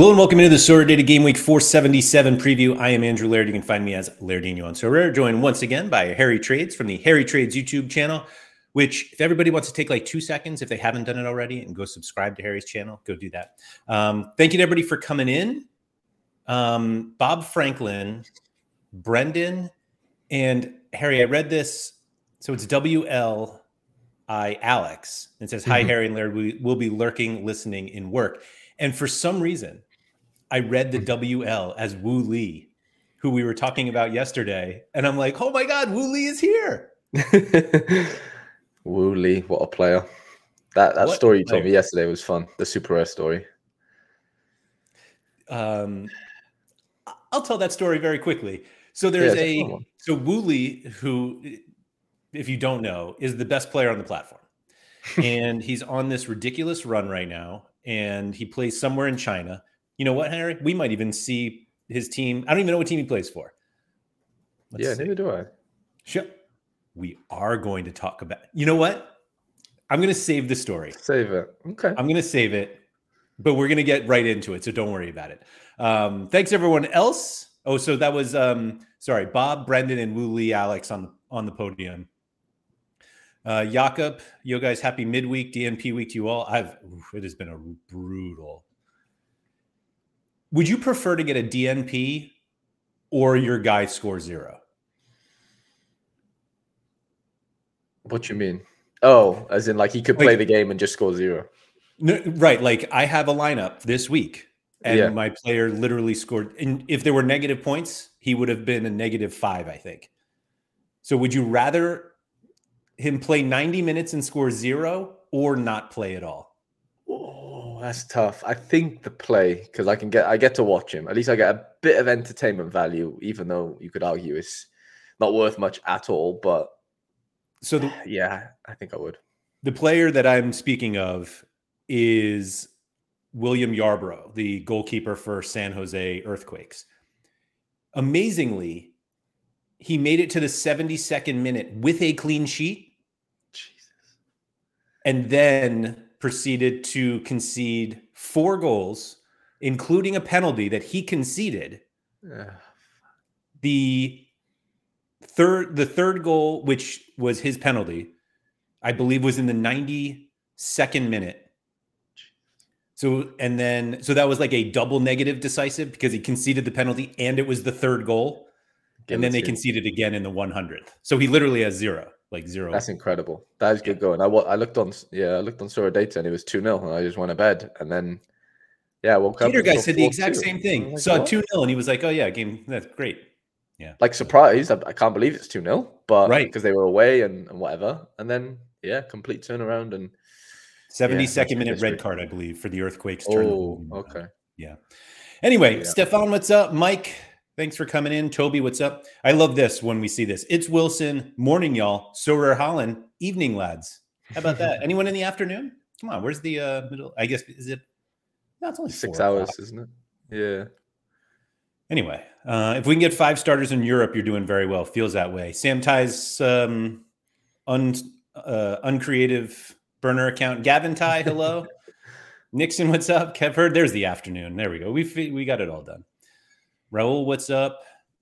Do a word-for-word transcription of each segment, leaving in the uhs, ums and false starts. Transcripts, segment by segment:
Hello and welcome into the Sorare Data Game Week four seventy-seven preview. I am Andrew Laird. You can find me as Lairdinho on Sorare, joined once again by Harry Trades from the Harry Trades YouTube channel, which if everybody wants to take like two seconds, if they haven't done it already, and go subscribe to Harry's channel, go do that. Um, thank you to everybody for coming in. Um, Bob Franklin, Brendan, and Harry, I read this. So it's W L I Alex. It says, hi, Mm-hmm. Harry and Laird. We will be lurking, listening in work. And for some reason, I read the W L as Wu Lee, who we were talking about yesterday. And I'm like, oh my God, Wu Lee is here. Wu Lee, what a player. That that What story you told me yesterday was fun. The Super Rare story. Um, I'll tell that story very quickly. So there's Yeah, a, so Wu Lee, who, if you don't know, is the best player on the platform. And he's on this ridiculous run right now. And he plays somewhere in China. You know what, Harry? We might even see his team. I don't even know what team he plays for. Let's yeah, see. Neither do I. Sure. We are going to talk about, you know what? I'm going to save the story. Save it. Okay. I'm going to save it, but we're going to get right into it. So don't worry about it. Um, thanks everyone else. Oh, so that was, um, sorry, Bob, Brendan, and Wu Lee Alex on the, on the podium. Uh, Jakob, you guys, happy midweek D N P week to you all. I've, oof, it has been a brutal. Would you prefer to get a D N P or your guy score zero? What you mean? Oh, as in like he could play like, the game and just score zero. No, right. Like I have a lineup this week and yeah. my player literally scored. And if there were negative points, he would have been a negative five, I think. So would you rather him play ninety minutes and score zero or not play at all? Oh, that's tough. I think the play, because I can get I get to watch him. At least I get a bit of entertainment value, even though you could argue it's not worth much at all. But so the, yeah, I think I would. The player that I'm speaking of is William Yarbrough, the goalkeeper for San Jose Earthquakes. Amazingly, he made it to the seventy-second minute with a clean sheet. Jesus. And then proceeded to concede four goals, including a penalty that he conceded. Yeah. The third, the third goal, which was his penalty, I believe was in the ninety-second minute. So, and then, so that was like a double negative decisive because he conceded the penalty and it was the third goal. And then they conceded again in the one hundredth. So he literally has zero, like zero. That's incredible. That is good going. I, I looked on, yeah, I looked on Sorare Data and it was two nil and I just went to bed. And then, yeah, I woke up. Peter guy said the exact same thing. Like, saw two nil and he was like, oh yeah, game, that's great. Yeah. Like surprised. I, I can't believe it's two nil, but right. because they were away and, and whatever. And then, yeah, complete turnaround and seventy-second yeah, minute red card, I believe, for the Earthquakes. Oh, okay. Around. Yeah. Anyway, yeah. Stefan, what's up? Mike, thanks for coming in. Toby, what's up? I love this when we see this. It's Wilson. Morning, y'all. Sorare Holland. Evening, lads. How about that? Anyone in the afternoon? Come on. Where's the uh, middle? I guess, is it? No, it's only six hours, o'clock. Isn't it? Yeah. Anyway, uh, if we can get five starters in Europe, you're doing very well. Feels that way. Sam Ty's um, un, uh, uncreative burner account. Gavin Ty, hello. Nixon, what's up? Kev Heard, there's the afternoon. There we go. We we got it all done. Raul, what's up?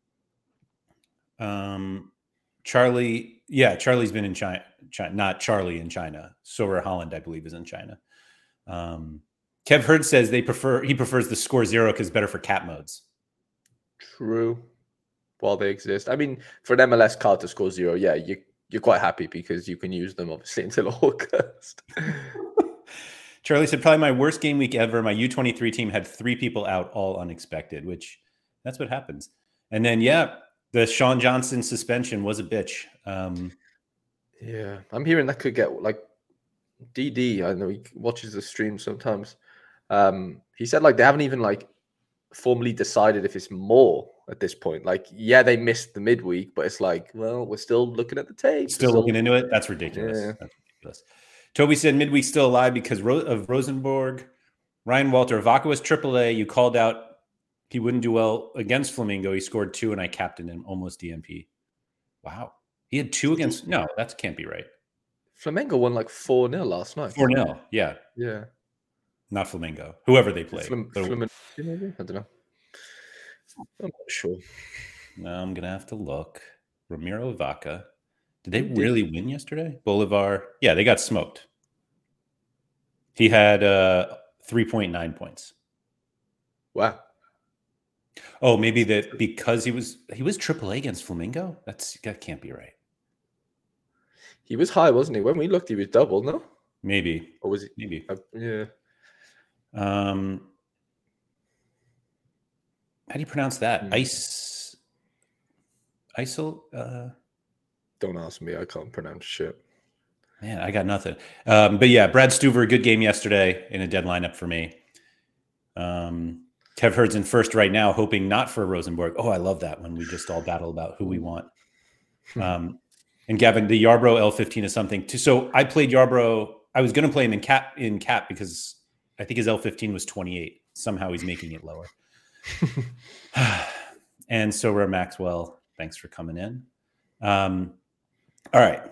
Um, Charlie, yeah, Charlie's been in China, China, not Charlie in China. Sorare Holland, I believe, is in China. Um, Kev Heard says they prefer he prefers the score zero because it's better for cat modes. True. While they exist, I mean, for an M L S card to score zero, yeah, you you're quite happy because you can use them obviously until August. Charlie said, probably my worst game week ever. My U twenty-three team had three people out, all unexpected, which that's what happens. And then, yeah, the Sean Johnson suspension was a bitch. Um, yeah, I'm hearing that could get like D D. I know he watches the stream sometimes. Um, he said like they haven't even like formally decided if it's more at this point. Like, yeah, they missed the midweek, but it's like, well, we're still looking at the tape. Still, still looking into it. That's ridiculous. Yeah. That's ridiculous. Toby said midweek still alive because of Rosenborg. Ryan Walter, Vaca was triple A. You called out he wouldn't do well against Flamengo. He scored two, and I captained him almost D N P. Wow. He had two against... No, that can't be right. Flamengo won like four nil last night. four nil, yeah. Yeah. not Flamengo. Whoever they play. Flam- But- Flamin- maybe? I don't know. I'm not sure. No, I'm gonna have to look. Ramiro Vaca. Did they Who did- really win yesterday? Bolivar. Yeah, they got smoked. He had uh, three point nine points. Wow. Oh, maybe that because he was he was triple A against Flamengo. That's that can't be right. He was high, wasn't he? When we looked, he was double, no? Maybe. Or was he? Maybe. Uh, yeah. Um, how do you pronounce that? Hmm. Ice. Isol. Uh, Don't ask me. I can't pronounce shit. man, I got nothing. Um, but yeah, Brad Stuver, good game yesterday in a dead lineup for me. Um, Kev Hurd's in first right now, hoping not for Rosenborg. Oh, I love that when we just all battle about who we want. Um, and Gavin, the Yarbrough L fifteen is something too. So I played Yarbrough. I was going to play him in cap in cap because I think his L fifteen was twenty-eight. Somehow he's making it lower. And so we're Maxwell. Thanks for coming in. Um, all right.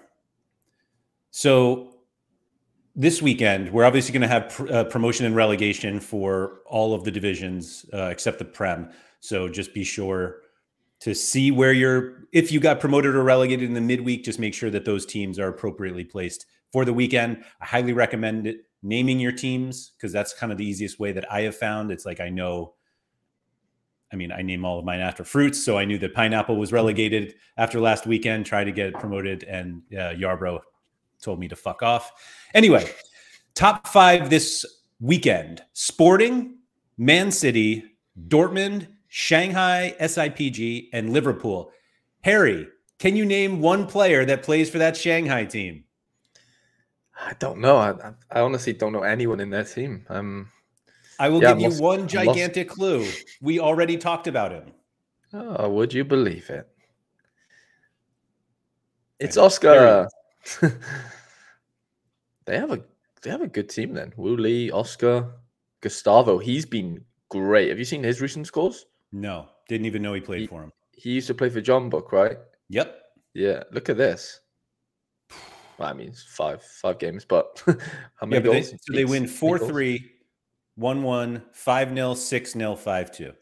So this weekend, we're obviously going to have pr- uh, promotion and relegation for all of the divisions uh, except the Prem. So just be sure to see where you're, if you got promoted or relegated in the midweek, just make sure that those teams are appropriately placed for the weekend. I highly recommend it, naming your teams, because that's kind of the easiest way that I have found. It's like I know, I mean, I name all of mine after fruits. So I knew that Pineapple was relegated after last weekend, tried to get it promoted, and uh, Yarbrough told me to fuck off. Anyway, top five this weekend: Sporting, Man City, Dortmund, Shanghai, S I P G, and Liverpool. Harry, can you name one player that plays for that Shanghai team? I don't know. I, I- I honestly don't know anyone in their team. Um, I will Yeah, give I'm you lost- one I'm lost. gigantic clue. We already talked about him. oh, would you believe it? It's Okay. Oscar. they have a they have a good team then. Wu Li, Oscar, Gustavo. He's been great. Have you seen his recent scores? No, didn't even know he played He- for him. He used to play for John Book, right? Yep. Yeah. Look at this. Well, I mean, it's five five games, but how many Yeah, but they, goals? so they Eight- win eight four goals? three, one one, five nil, six nil, five two.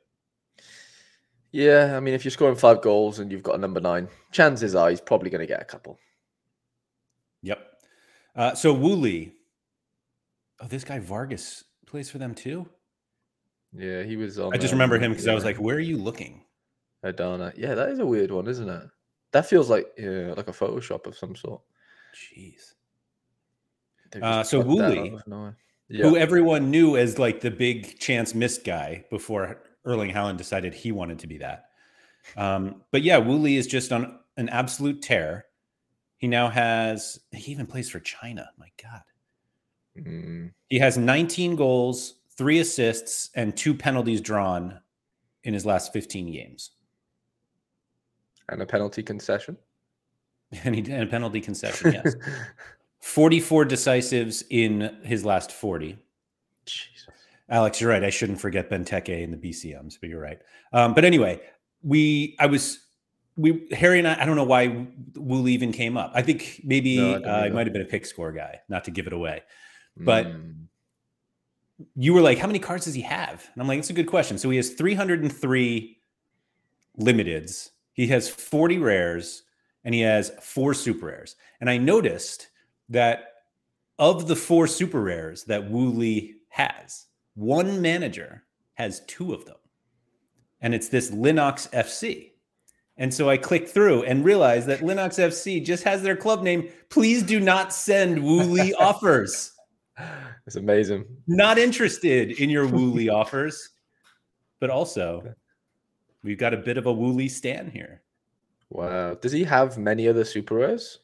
Yeah, I mean, if you're scoring five goals and you've got a number nine, chances are he's probably going to get a couple. Yep. Uh, so Woolley. Oh, this guy Vargas plays for them too? Yeah, he was on. I just um, remember him because I was yeah, like, where are you looking? Adana. Yeah, that is a weird one, isn't it? That feels like yeah, like a Photoshop of some sort. Jeez. They've Uh, just so plucked that out Woolley, of nowhere. Yeah. who everyone knew as like the big chance missed guy before Erling Haaland decided he wanted to be that. Um, but yeah, Woolley is just on an absolute tear. He now has, he even plays for China. My God. Mm, He has nineteen goals, three assists, and two penalties drawn in his last fifteen games. and a penalty concession. And he did a penalty concession, yes. forty-four decisives in his last forty. Jesus. Alex, you're right. I shouldn't forget Benteke and the B C Ms, but you're right. Um, but anyway, we, I was, we, Harry and I, I don't know why Woolley even came up. I think maybe No, I don't uh, he either. might have been a pick score guy, not to give it away. But Mm, you were like, how many cards does he have? And I'm like, it's a good question. So he has three hundred three limiteds. He has forty rares and he has four super rares. And I noticed that of the four super rares that Woolley has, one manager has two of them. And it's this Linux F C. And so I clicked through and realized that Linux F C just has their club name. Please do not send Woolley offers. it's amazing. Not interested in your Woolley offers. But also, we've got a bit of a Woolley stan here. Wow. Does he have many other super rares?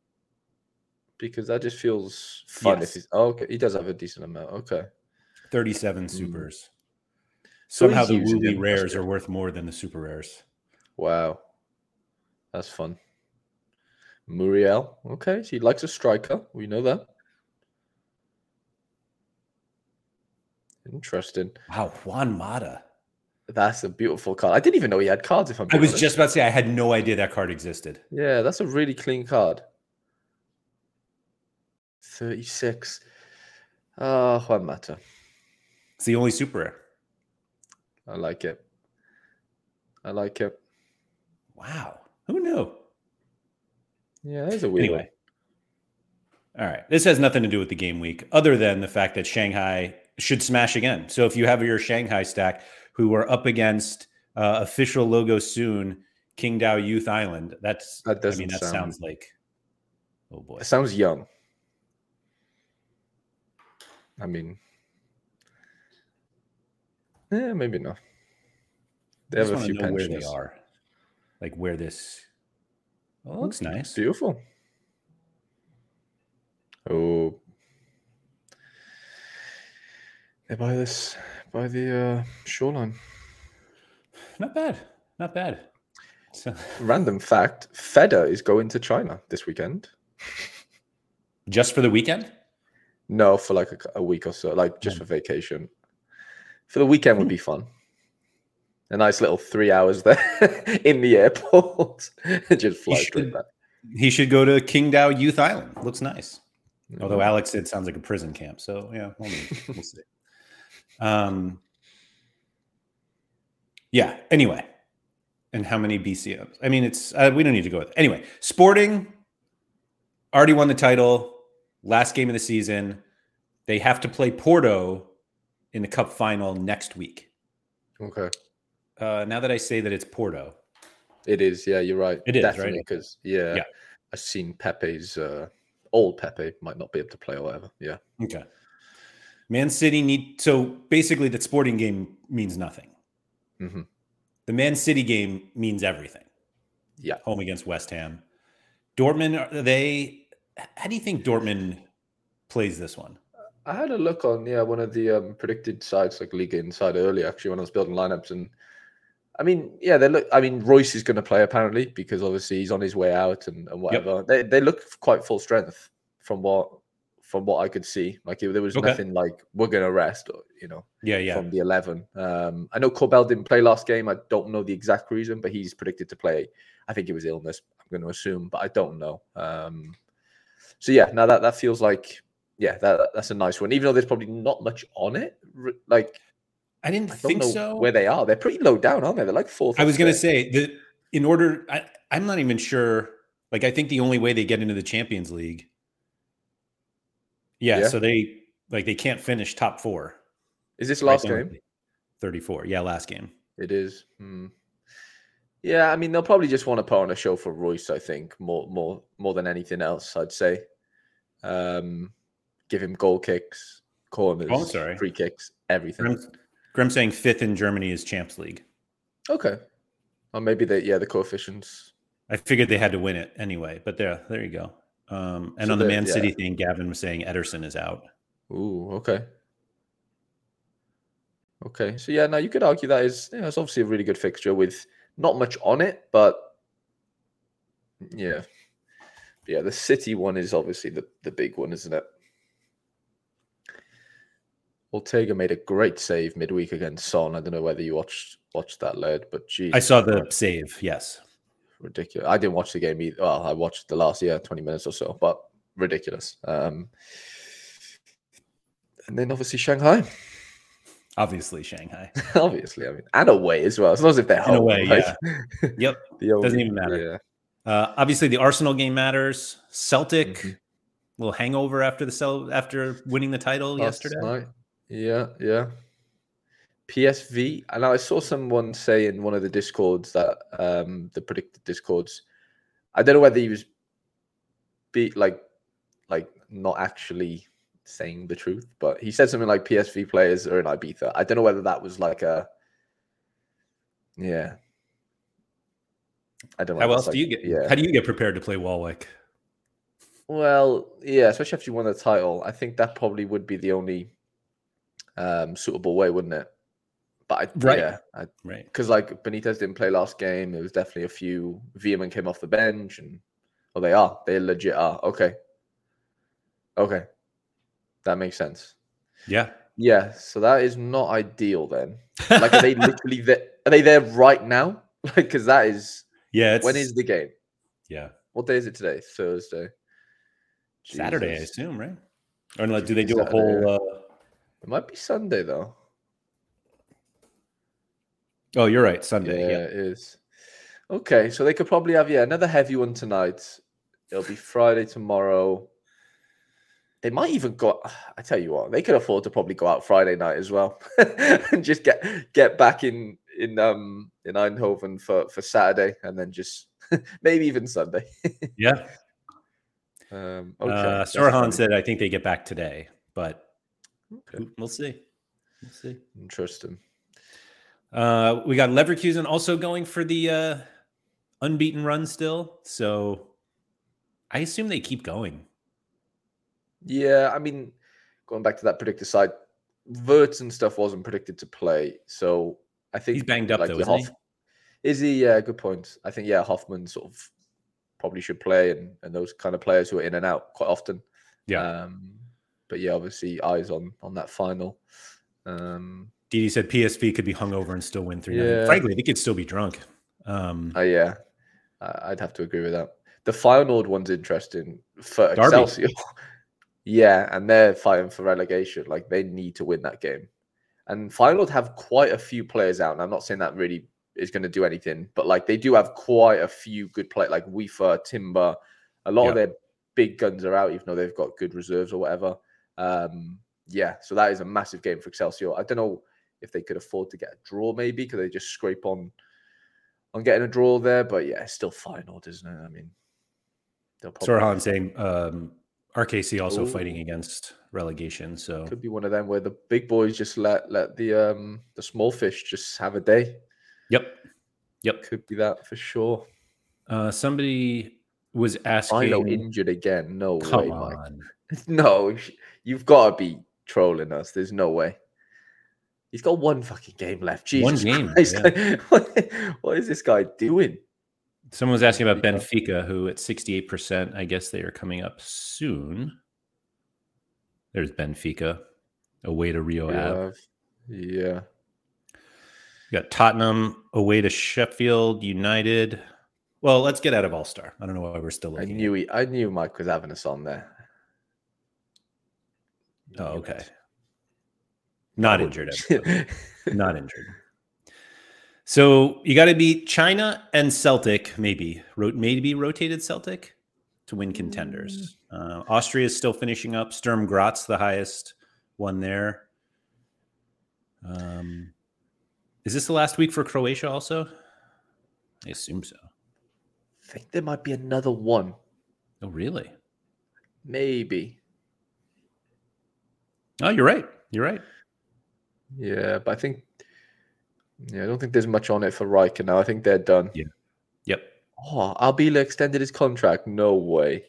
Because that just feels fun. Yes. If he's oh, okay, he does have a decent amount. Okay. thirty-seven supers. So Somehow he's the using Woolley him, that's rares good. are worth more than the super rares. Wow. That's fun. Muriel. Okay, so he likes a striker. We know that. Interesting. Wow, Juan Mata. That's a beautiful card. I didn't even know he had cards, if I'm I being was honest. just about to say, I had no idea that card existed. Yeah, that's a really clean card. thirty-six. Ah, Juan Mata. It's the only super rare. I like it. I like it. Wow. Who knew? Yeah, that's a weird anyway. one. All right. This has nothing to do with the game week other than the fact that Shanghai should smash again. So if you have your Shanghai stack who are up against uh, official logo soon, Qingdao Youth Island, that's, That doesn't I mean, that sound, sounds like, oh boy. It sounds young. I mean, yeah, maybe not. They I have just a few know where pensioners. they are. Like where this, oh, it looks Ooh, nice. Beautiful. Oh, they're by this, by the uh, shoreline. Not bad. Not bad. So, random fact: Federer is going to China this weekend. Just for the weekend? No, for like a, a week or so, like just for vacation. For the weekend would be fun. A nice little three hours there in the airport. Just fly he straight should, back. He should go to Qingdao Youth Island. Looks nice. Mm-hmm. Although Alex said it sounds like a prison camp. So yeah, we'll, we'll see. Um, yeah. Anyway, and how many B C Ms? I mean, it's uh, we don't need to go with it. Anyway, Sporting already won the title. Last game of the season. They have to play Porto in the cup final next week. Okay. Uh, now that I say that it's Porto, it is. Yeah, you're right. It is definitely right? because yeah, yeah, I've seen Pepe's uh, old Pepe might not be able to play or whatever. Yeah. Okay. Man City need so basically that Sporting game means nothing. Mm-hmm. The Man City game means everything. Yeah. Home against West Ham. Dortmund, are they? How do you think Dortmund plays this one? I had a look on yeah one of the um, predicted sites like Liga Inside earlier actually when I was building lineups, and I mean yeah they look. I mean Royce is going to play apparently because obviously he's on his way out and, and whatever. Yep. They they look quite full strength from what from what I could see. Like there was okay. nothing like we're going to rest, or, you know. Yeah, yeah. From the eleven, um, I know Corbell didn't play last game. I don't know the exact reason, but he's predicted to play. I think it was illness. I'm going to assume, but I don't know. Um, so yeah, now that that feels like. Yeah, that, that's a nice one. Even though there's probably not much on it, like I didn't I don't think know so. Where they are, they're pretty low down, aren't they? They're like fourth. I was going to say that in order, I, I'm not even sure. Like, I think the only way they get into the Champions League, yeah, yeah. So they like they can't finish top four. Is this last right game? thirty-four. Yeah, last game. It is. Hmm. Yeah, I mean they'll probably just want to put on a show for Royce. I think more, more, more than anything else. I'd say. Um. Give him goal kicks, corners, oh, sorry. free kicks, everything. Grim, Grim saying fifth in Germany is Champs League. Okay. Or maybe they, yeah, the coefficients. I figured they had to win it anyway, but there, there you go. Um, and so on the Man yeah. City thing, Gavin was saying Ederson is out. Ooh, okay. Okay. So yeah, now you could argue that is, yeah, it's obviously a really good fixture with not much on it, but yeah. Yeah, the City one is obviously the, the big one, isn't it? Ortega made a great save midweek against Son. I don't know whether you watched watched that, Laird, but geez, I saw the God. save. Yes, ridiculous. I didn't watch the game either. Well, I watched the last yeah twenty minutes or so, but ridiculous. Um, and then obviously Shanghai. Obviously Shanghai. obviously, I mean, and away as well. It's not as if they're home. In a way, like, yeah. Yep. The only, Doesn't even matter. Yeah. Uh, obviously, the Arsenal game matters. Celtic, mm-hmm. little hangover after the cel- after winning the title last yesterday. Night. Yeah, yeah. P S V, and I saw someone say in one of the discords that um the predicted discords, I don't know whether he was be like like not actually saying the truth, but he said something like P S V players are in Ibiza. I don't know whether that was like a yeah. I don't know. How else like, do you get yeah. How do you get prepared to play Walwick? Well, yeah, especially after you won the title, I think that probably would be the only um suitable way, wouldn't it? But I, right, yeah, I, right, because like Benitez didn't play last game. There was definitely a few. Veerman came off the bench, and well, they are. They legit are. Okay, okay, that makes sense. Yeah, yeah. So that is not ideal. Then, like, are they literally there? Are they there right now? Like, because that is. Yeah. It's, when is the game? Yeah. What day is it today? Thursday. Saturday, Jesus. I assume, right? Or like, do they do Saturday, a whole? Uh... It might be Sunday though. Oh, you're right. Sunday. Yeah, Yeah. it is. Okay, so they could probably have yeah another heavy one tonight. It'll be Friday tomorrow. They might even go. I tell you what, they could afford to probably go out Friday night as well, and just get get back in in um in Eindhoven for for Saturday, and then just maybe even Sunday. Yeah. um, okay, Uh, that's Sorhan funny. said, I think they get back today, but Okay, we'll see. We'll see. interesting. Uh, we got Leverkusen also going for the uh, unbeaten run still. So I assume they keep going. Yeah, I mean, going back to that predictor side, Verts and stuff wasn't predicted to play, so I think He's banged up like though, your isn't Hoff, he? is he? Yeah, good point. I think yeah, Hoffman sort of probably should play, and and those kind of players who are in and out quite often. Yeah. Um, but yeah, obviously eyes on on that final. Um, Didi said P S V could be hungover and still win three nothing. yeah, Frankly, they could still be drunk. Um, uh, yeah, I- I'd have to agree with that. The Feyenoord one's interesting for Derby. Excelsior. Yeah, and they're fighting for relegation. Like they need to win that game. And Feyenoord have quite a few players out. And I'm not saying that really is going to do anything, but like they do have quite a few good players, like Weaver, Timber. A lot Yeah. of their big guns are out, even though they've got good reserves or whatever. Um, yeah, so that is a massive game for Excelsior. I don't know if they could afford to get a draw, maybe because they just scrape on on getting a draw there. But yeah, it's still Feyenoord, isn't it? I mean, they'll probably Sorhan saying um, R K C also Ooh. fighting against relegation. So Could be one of them where the big boys just let let the um the small fish just have a day. Yep. Yep. Could be that for sure. Uh, somebody was asking. Philo injured again. No Come way, on. Mike. No, you've got to be trolling us. There's no way. He's got one fucking game left. Jesus One game. Christ. Yeah. what, what is this guy doing? Someone was asking about Benfica, who at sixty-eight percent, I guess they are coming up soon. There's Benfica, away to Rio Ave. Yeah. You got Tottenham away to Sheffield United. Well, let's get out of All-Star. I don't know why we're still looking. I knew he, I knew Mike was having us on there. Oh, okay. Not injured. Not injured. So you got to beat China and Celtic, maybe maybe rotated Celtic to win contenders. Uh, Austria is still finishing up. Sturm Graz, the highest one there. Um, is this the last week for Croatia also? I assume so. I think there might be another one. Oh, really? Maybe. Oh, you're right. You're right. Yeah, but I think, yeah, I don't think there's much on it for Riker now. I think they're done. Yeah. Yep. Oh, Albila extended his contract. No way.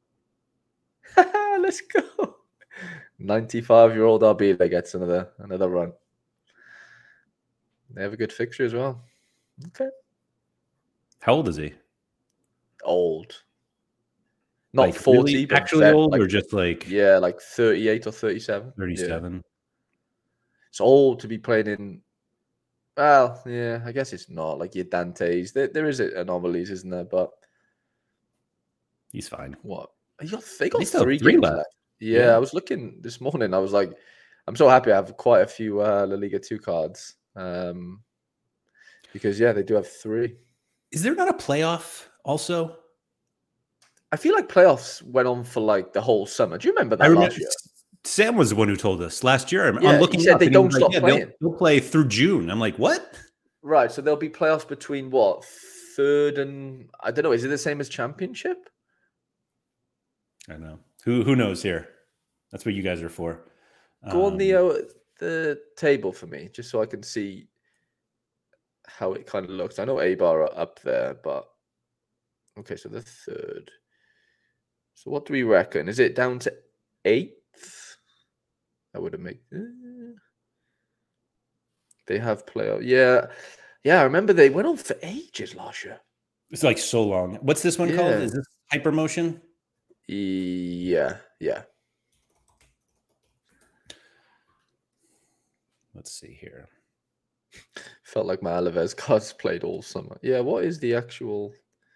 Let's go. ninety-five-year-old Albila gets another another run. They have a good fixture as well. Okay. How old is he? Old. Not like forty, really but actually old, like, or just like yeah, like thirty-eight or thirty-seven. thirty-seven. Yeah. It's old to be playing in. Well, yeah, I guess it's not like your Dantes. There, there is anomalies, isn't there? But he's fine. What? They got, they got They still have three three games left. left. Yeah, Yeah. I was looking this morning. I was like, I'm so happy I have quite a few uh, La Liga two cards. Um, because, yeah, they do have three. Is there not a playoff also? I feel like playoffs went on for like the whole summer. Do you remember that I remember last year? Sam was the one who told us last year. I'm, Yeah, I'm looking he said up they and don't he's stop like, yeah, playing. They'll, they'll play through June. I'm like, what? Right, so there'll be playoffs between what? Third and, I don't know, is it the same as championship? I don't know. Who who knows here? That's what you guys are for. Go Um, on the uh, the table for me, just so I can see how it kind of looks. I know A-Bar are up there, but okay, so the third. So what do we reckon? Is it down to eighth? That would have made. Uh, they have playoff. Yeah, yeah. I remember they went on for ages last year. It's like so long. What's this one Yeah. called? Is this Hypermotion? Yeah, yeah. Let's see here. Felt like my Alaves cards played all summer. Yeah, what is the actual?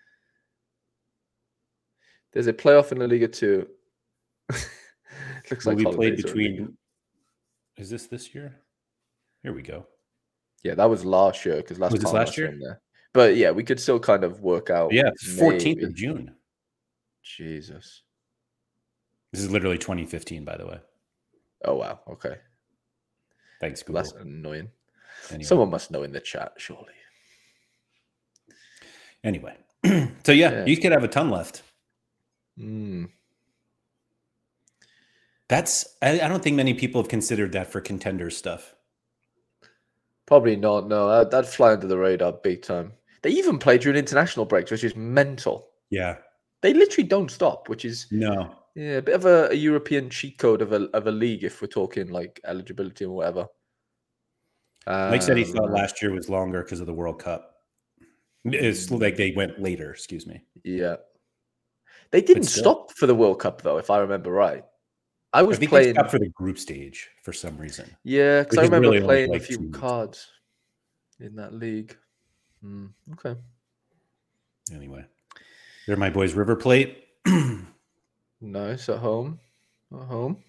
There's a playoff in La Liga two. Looks Will like we played holidays are between. Is this this year? Here we go. Yeah, that was last year because Las Was this last Palmas are year? in there. But yeah, we could still kind of work out. Yeah, it's fourteenth of Maybe. June. Jesus. This is literally twenty fifteen, by the way. Oh wow. Okay. Thanks, Well, Google. that's annoying. Anyway. Someone must know in the chat, surely. Anyway, so yeah, Yeah. you could have a ton left. Mm. That's I, I don't think many people have considered that for contender stuff. Probably not. No, that, that'd fly under the radar big time. They even play during international breaks, which is mental. Yeah, they literally don't stop, which is no, yeah, a bit of a, a European cheat code of a of a league if we're talking like eligibility and whatever. Mike said he Um, thought last year was longer because of the World Cup. It's like they went later. Excuse me. Yeah, they didn't stop for the World Cup though, if I remember right. I was I think playing they stopped for the group stage for some reason. Yeah, because I remember really playing like a few cards in that league. Mm, okay. Anyway, they're my boys. River Plate. Nice at home. At home.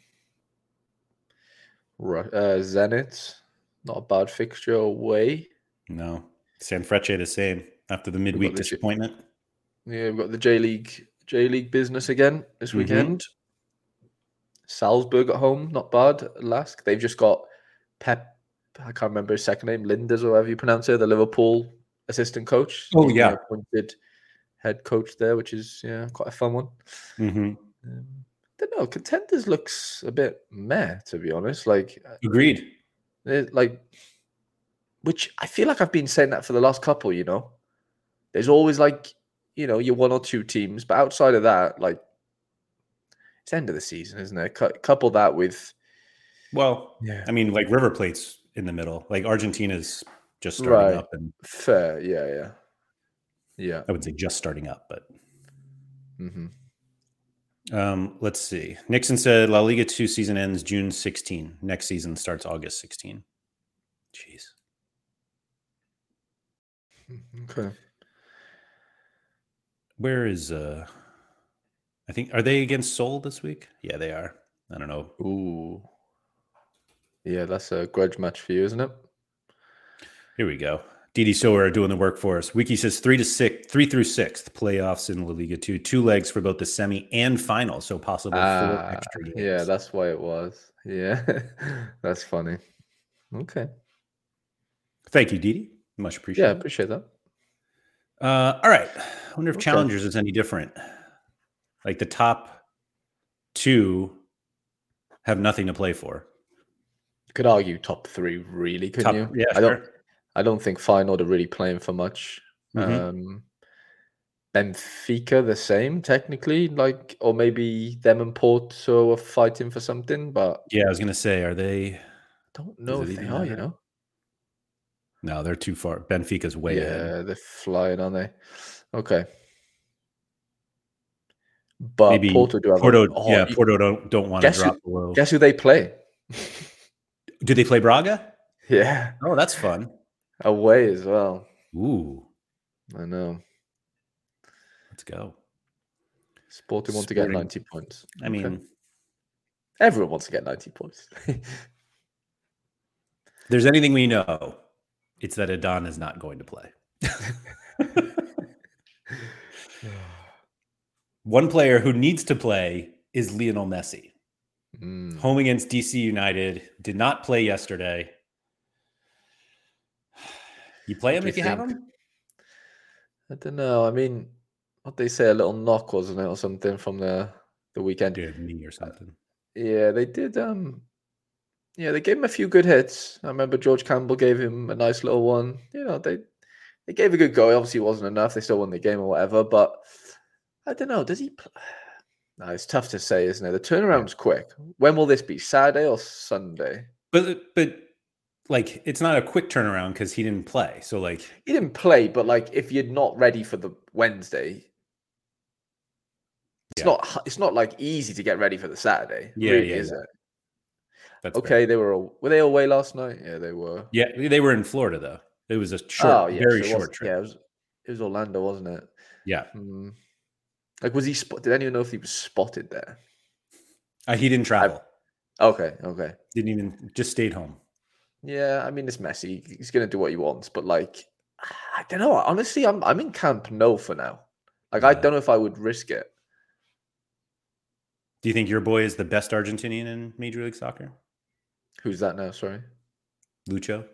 Uh, Zenit. Not a bad fixture away. No. Sanfrecce the same after the midweek the disappointment. J- yeah, we've got the J League J League business again this mm-hmm. weekend. Salzburg at home, not bad. Lask. They've just got Pep, I can't remember his second name, Linders or whatever you pronounce it, the Liverpool assistant coach. Oh, He's yeah. appointed head coach there, which is yeah quite a fun one. Mm-hmm. Um, I don't know. Contenders looks a bit meh, to be honest. Like agreed. Like, which I feel like I've been saying that for the last couple. You know, there's always like you know your one or two teams, but outside of that, like it's end of the season, isn't it? C- couple that with, well, yeah. I mean, like River Plate's in the middle. Like Argentina's just starting right. up, and fair, yeah, yeah, yeah. I would say just starting up, but. Mm-hmm. Um, let's see. Nixon said La Liga two season ends June sixteenth. Next season starts August sixteenth. Jeez. Okay. Where is uh I think are they against Seoul this week? Yeah, they are. I don't know. Ooh. Yeah, that's a grudge match for you, isn't it? Here we go. Didi Sower doing the work for us. Wiki says three to six, three through sixth playoffs in La Liga two, two legs for both the semi and final, so possible ah, four extra games. Yeah, that's why it was. Yeah, that's funny. Okay. Thank you, Didi. Much appreciated. Yeah, appreciate that. Uh, all right. I wonder if okay. Challengers is any different. Like the top two have nothing to play for. You could argue top three, really, couldn't top, you? Yeah, I sure. don't. I don't think Feyenoord are really playing for much. Mm-hmm. Um, Benfica the same, technically, like, or maybe them and Porto are fighting for something. But yeah, I was gonna say, are they? Don't know if they are. Matter? You know. No, they're too far. Benfica's way yeah, ahead. Yeah, they're flying, aren't they? Okay. But maybe Porto do have Porto. A, oh, yeah, Porto don't don't want to drop who, below. Guess who they play? Do they play Braga? Yeah. Oh, that's fun. Away as well. Ooh. I know. Let's go. Sporting want to get ninety points. I mean, okay. Everyone wants to get ninety points. There's anything we know, it's that Adon is not going to play. One player who needs to play is Lionel Messi. Mm. Home against D C United, did not play yesterday. You play him if you, you have him? I don't know. I mean, what they say, a little knock, wasn't it, or something from the the weekend? Yeah, knee or something. Uh, yeah, they did. Um, yeah, they gave him a few good hits. I remember George Campbell gave him a nice little one. You know, they they gave a good go. Obviously, it wasn't enough. They still won the game or whatever. But I don't know. Does he? Play? No, it's tough to say, isn't it? The turnaround's quick. When will this be? Saturday or Sunday? But but. Like, it's not a quick turnaround because he didn't play. So, like... He didn't play, but, like, if you're not ready for the Wednesday, it's yeah. not It's not, like, easy to get ready for the Saturday. Yeah, really, yeah, is yeah. it? That's okay, fair. they were... Were they away last night? Yeah, they were. Yeah, they were in Florida, though. It was a short, oh, yeah, very so short trip. Yeah, it was, it was Orlando, wasn't it? Yeah. Hmm. Like, was he... Spot- Did anyone know if he was spotted there? Uh, he didn't travel. I... Okay, okay. Didn't even... Just stayed home. Yeah, I mean it's Messi. He's gonna do what he wants, but like, I don't know. Honestly, I'm I'm in camp no for now. Like, I Yeah. don't know if I would risk it. Do you think your boy is the best Argentinian in Major League Soccer? Who's that now? Sorry, Lucho?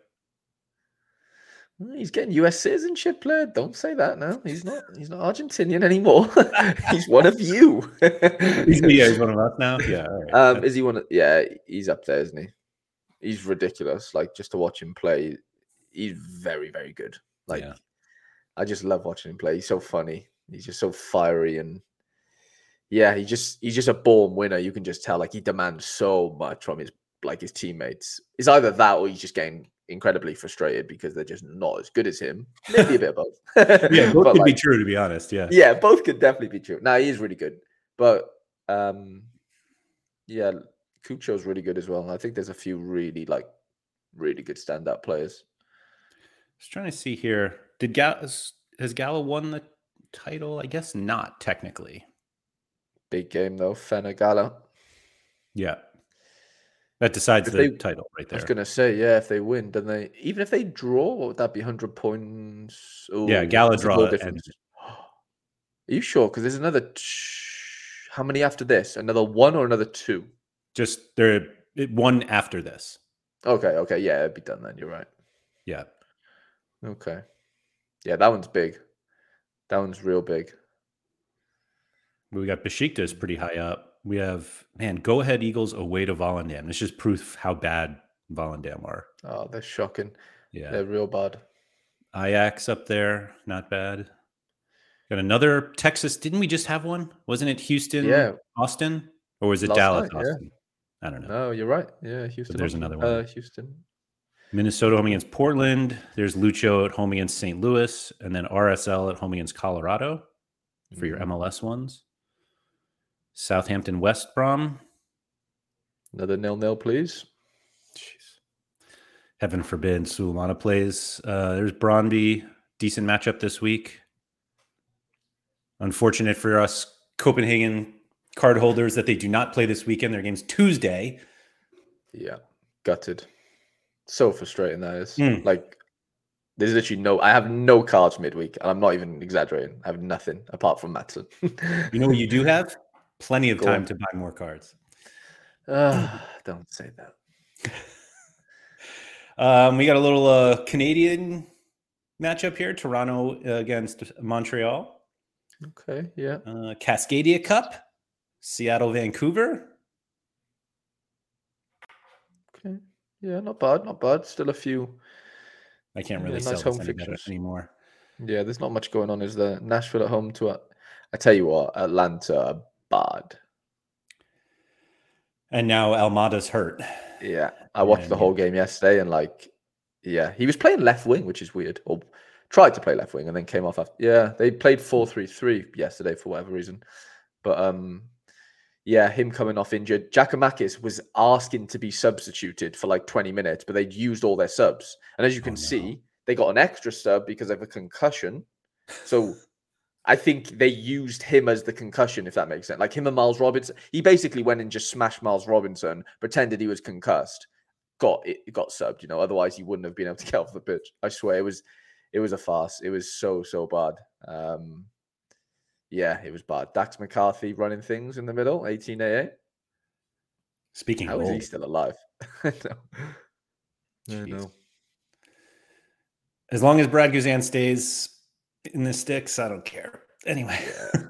he's getting U S citizenship. Player, don't say that now. He's not. He's not Argentinian anymore. He's one of you. He's, yeah, he's one of us now. Yeah. All right. Um, is he one? Of, yeah, he's up there, isn't he? He's ridiculous. Like, just to watch him play, he's very, very good. Like, yeah. I just love watching him play. He's so funny. He's just so fiery, and yeah, he just he's just a born winner. You can just tell. Like, he demands so much from his like his teammates. It's either that or he's just getting incredibly frustrated because they're just not as good as him. Maybe a bit of both. Yeah, both but could like, be true, to be honest. Yeah. yeah, both could definitely be true. Now he is really good, but um, yeah, Cucho's really good as well. I think there's a few really like really good standout players. Just trying to see here. Did Gal has Gala won the title? I guess not technically. Big game though, Fener Gala. Yeah. That decides If the they, title right I was there. gonna say, yeah, if they win, then they even if they draw, what would that be? Hundred points. Ooh, Yeah, Gala that's a draw goal and difference. Are you sure? Because there's another. T- how many after this? Another one or another two? just there one after this. Okay, okay, yeah, it'd be done then. You're right. Yeah. Okay. Yeah, that one's big. That one's real big. We got Besiktas pretty high up. We have, man, Go Ahead Eagles away to Volendam. It's just proof how bad Volendam are. Oh, they're shocking. Yeah. They're real bad. Ajax up there, not bad. Got another Texas. Didn't we just have one? Wasn't it Houston, Yeah. Austin? Or was it Last Dallas, night, Austin? Yeah. I don't know. No, you're right. Yeah, Houston. But there's Austin. another one. Uh, Houston. Minnesota home against Portland. There's Lucho at home against Saint Louis. And then R S L at home against Colorado for your M L S ones. Southampton West Brom. Another nil-nil, please. Jeez. Heaven forbid Sulemana plays. Uh, there's Brøndby. Decent matchup this week. Unfortunate for us Copenhagen card holders that they do not play this weekend. Their game's Tuesday. Yeah, gutted. So frustrating that is. Mm. Like, there's literally no. I have no cards midweek, and I'm not even exaggerating. I have nothing apart from Matson. You know what you do have? Plenty of Go time on. to buy more cards. Uh, don't say that. um, we got a little uh, Canadian matchup here. Toronto uh, against Montreal. Okay, yeah. Uh, Cascadia Cup. Seattle, Vancouver. Okay, yeah, not bad, not bad. Still a few. I can't really yeah, sell nice this home any better fixtures anymore. Yeah, there's not much going on, is there? Nashville at home to, I tell you what, Atlanta are bad. And now Almada's hurt. Yeah, I watched and, the whole yeah. game yesterday, and like, yeah, he was playing left wing, which is weird, or tried to play left wing and then came off after. Yeah, they played four three three yesterday for whatever reason, but um, yeah, him coming off injured. Giacomakis was asking to be substituted for like twenty minutes, but they'd used all their subs, and as you can oh, no. see, they got an extra sub because of a concussion. So I think they used him as the concussion, if that makes sense. Like him and Miles Robinson, he basically went and just smashed Miles Robinson, pretended he was concussed, got it got subbed. You know, otherwise he wouldn't have been able to get off the pitch. I swear, it was it was a farce. It was so so bad. Um, yeah, it was bad. Dax McCarthy running things in the middle, eighteen A A. Speaking How of is old. he still alive? I know. I know. As long as Brad Guzan stays in the sticks, I don't care. Anyway. Yeah.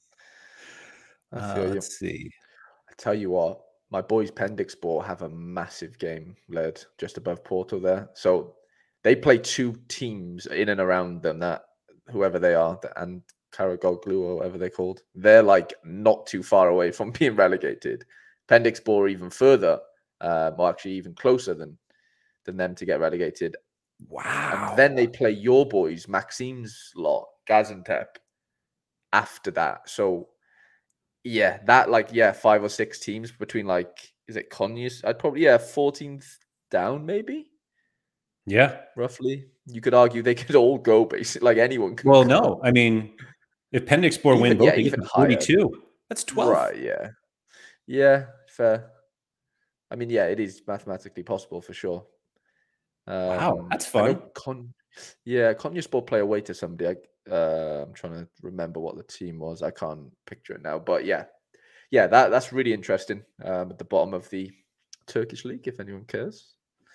I feel uh, you. Let's see. I tell you what, my boys Pendixsport have a massive game led just above Porto there. So they play two teams in and around them, that whoever they are, and Karagoglu or whatever they're called. They're like not too far away from being relegated. Pendixsport even further, uh, or actually even closer than than them to get relegated. Wow. And then they play your boys, Maxime's lot, Gaziantep, after that. So yeah, that like, yeah, five or six teams between like, is it Conyers? I'd probably, yeah, fourteenth down maybe. Yeah. Roughly. You could argue they could all go basically, like anyone could Well, go. no. I mean, if Pendixsport win both, yeah, they get even to forty-two. higher. That's twelve. Right, yeah. Yeah, fair. I mean, yeah, it is mathematically possible for sure. Um, wow, that's I know fun. Con, yeah, Konyaspor play away to somebody. I, uh, I'm trying to remember what the team was. I can't picture it now, but yeah, yeah, that that's really interesting. Um, at the bottom of the Turkish league, if anyone cares.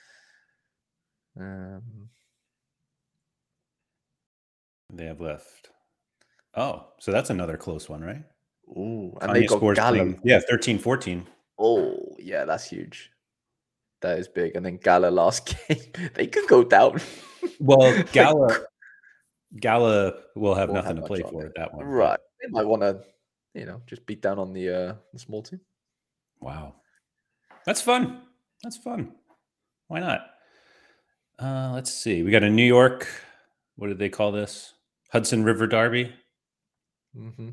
Um, They have left. Oh, so that's another close one, right? ooh, and they Kanye got Sports Gala. playing, yeah, thirteen fourteen. Oh, yeah, that's huge. That is big. And then Gala last game, they could go down. Well, They Gala c- Gala will have won't nothing have to much play on for it, at that one. right? But They might want to, you know, just beat down on the uh, the small team. wow, that's fun. That's fun. Why not? Uh, let's see. We got a New York. What did they call this? Hudson River Derby. Mm-hmm.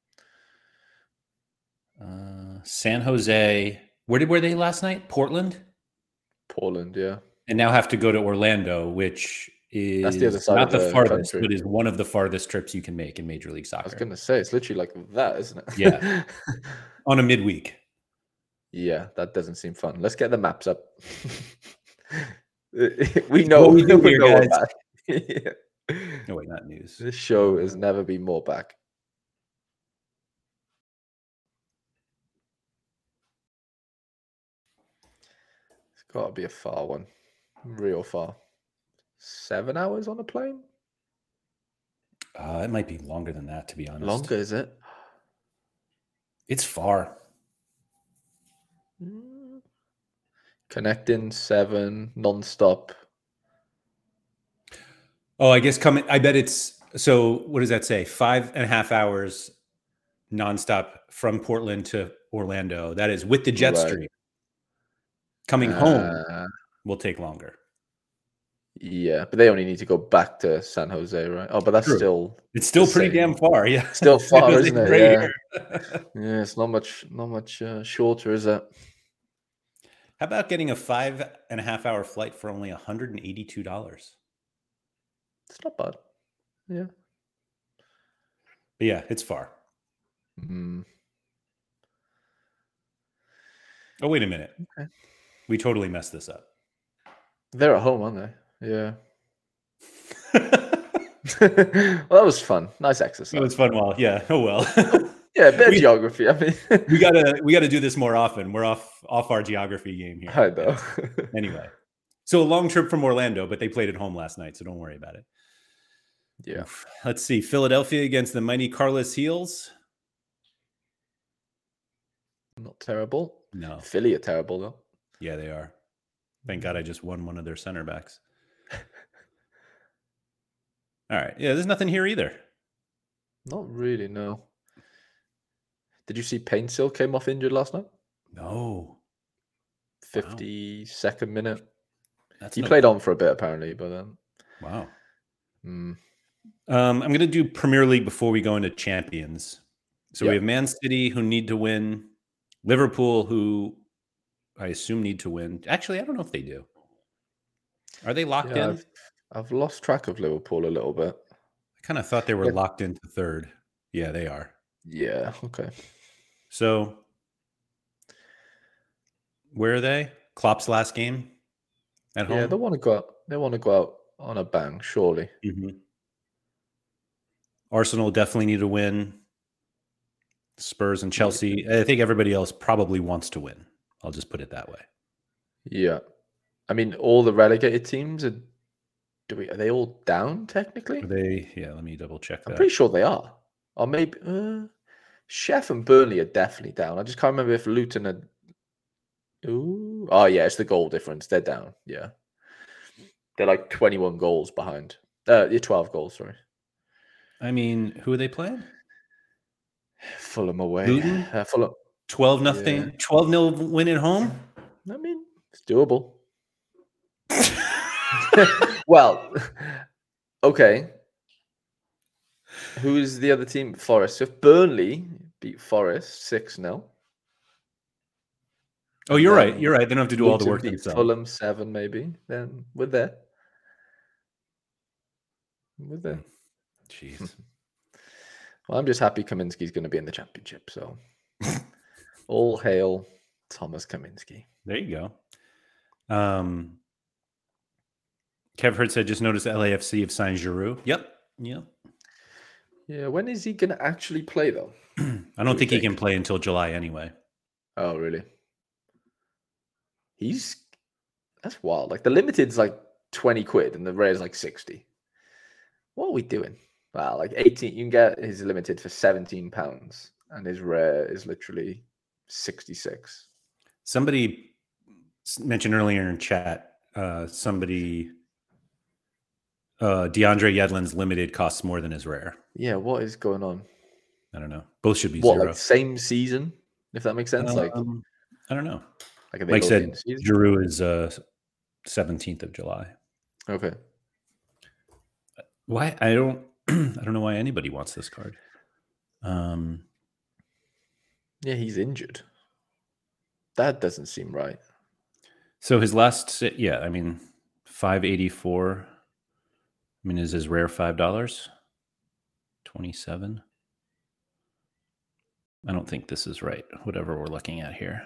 Uh, San Jose. Where did were they last night? Portland. Portland, yeah, And now have to go to Orlando, which that's the other is side not of the the farthest, country. but is one of the farthest trips you can make in Major League I was Soccer. gonna say it's literally like that, isn't Yeah, it? on a midweek. Yeah, that doesn't seem fun. Let's get the maps up. we It's know what we do we here, know guys. about it. No, wait, not news. This show has never been more back. It's got to be a far one, real far. Seven hours on a plane? Uh, it might be longer than that, to be honest. Longer, is it? It's far. Mm. Connecting seven non-stop. Oh, I guess coming. I bet it's so. What does that say? Five and a half hours nonstop from Portland to Orlando. That is with the jet Right. stream. Coming home Uh, will take longer. yeah, but they only need to go back to San Jose, right? Oh, but that's True. still It's still the pretty same. damn far. Yeah, Still San far, Jose's isn't it? right Yeah. here. Yeah, it's not much, not much uh, shorter, is it? How about getting a five and a half hour flight for only one hundred eighty-two dollars? It's not bad. Yeah. But yeah, it's far. Mm. Oh, wait a minute. Okay. We totally messed this up. They're at home, aren't they? Yeah. Well, that was fun. Nice exercise. It was fun while, yeah. Oh well. Yeah, a bit we, of geography. I mean, we gotta we gotta do this more often. We're off off our geography game here. I know. Anyway, so a long trip from Orlando, but they played at home last night, so don't worry about it. Yeah. Oof. Let's see. Philadelphia against the mighty Carlos Heels. Not terrible. No. Philly are terrible though. Yeah, they are. Thank God I just won one of their center backs. All right. Yeah, there's nothing here either. Not really, no. Did you see Paintsill came off injured last night? No. fifty-second wow. minute. That's he no played fun. on for a bit apparently, but then. Wow. Mm. Um, I'm going to do Premier League before we go into Champions. So Yep. we have Man City, who need to win. Liverpool, who I assume need to win. Actually, I don't know if they do. Are they locked yeah, in? I've, I've lost track of Liverpool a little bit. I kind of thought they were yeah. locked into third. Yeah, they are. Yeah, okay. So where are they? Klopp's last game at home? Yeah, they want to go out. They want to go out on a bang, surely. Mm-hmm. Arsenal definitely need to win. Spurs and Chelsea. I think everybody else probably wants to win. I'll just put it that way. Yeah. I mean, all the relegated teams are do we are they all down technically? Are they yeah, let me double check that. I'm pretty sure they are. Or maybe uh, Chef and Burnley are definitely down. I just can't remember if Luton are Ooh. Oh yeah, it's the goal difference. They're down. Yeah. They're like twenty-one goals behind. Uh yeah, twelve goals, sorry. I mean, who are they playing? Fulham away. Uh, Fulham. twelve nothing. Yeah. twelve nil win at home? I mean, it's doable. Well, okay. Who's the other team? Forest. If Burnley beat Forest six nil. Oh, you're right. You're right. They don't have to do all the work themselves. Fulham seven, maybe. Then we're there. We're there. Jeez. Well, I'm just happy Kaminsky's going to be in the championship. So, all hail Thomas Kaminski. There you go. Um, Kev Hurt said, just noticed L A F C have signed Giroud. Yep. Yep. Yeah. When is he going to actually play, though? I don't Do think, we he can think? play until July anyway. Oh, really? He's that's wild. Like the limited's like twenty quid and the rare's like sixty. What are we doing? Wow, like eighteen. You can get his limited for seventeen pounds, and his rare is literally sixty-six. Somebody s- mentioned earlier in chat, uh, somebody, uh, DeAndre Yedlin's limited costs more than his rare. Yeah, what is going on? I don't know. Both should be What, zero. like same season? If that makes sense, like Um, I don't know. like are they Mike both said in season? Giroud is uh seventeenth of July. Okay. Why? I don't. I don't know why anybody wants this card. Um, Yeah, he's injured. That doesn't seem right. so his last, si- yeah, I mean, five eighty four. I mean, is his rare five dollars? Twenty seven. I don't think this is right. Whatever we're looking at here.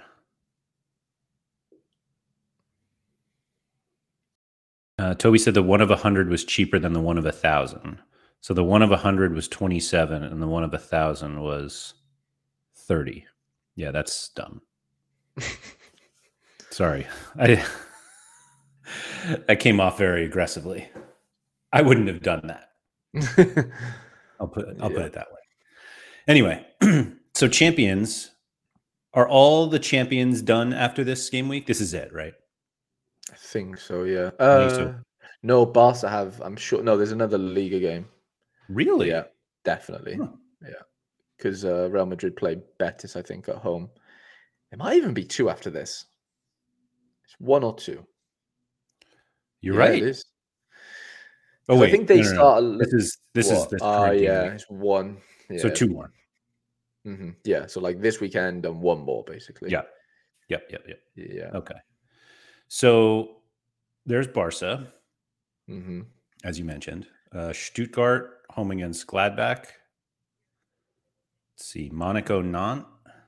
Uh, Toby said the one of a hundred was cheaper than the one of a thousand. So the one of a hundred was twenty seven, and the one of a thousand was thirty. Yeah, that's dumb. Sorry, I I came off very aggressively. I wouldn't have done that. I'll put I'll Yeah. put it that way. Anyway, so champions, are all the champions done after this game week? This is it, right? I think so, yeah. I think Uh, so. no, Barca have, I'm sure. No, there's another Liga game. Really? Yeah, definitely. Huh. Yeah. Because uh, Real Madrid play Betis, I think, at home. It might even be two after this. It's one or two. You're Yeah, right. it is. Oh 'Cause wait, I think they no, no, no. start. a li- This is this is what? this Ah, current game yeah, week. it's one. Yeah, So it's two one. more. hmm Yeah, so like this weekend and one more, basically. Yeah. Yep. Yep. Yep. Yeah. Okay. So there's Barca, hmm as you mentioned. Uh, Stuttgart home against Gladbach. Let's see, Monaco, Nantes.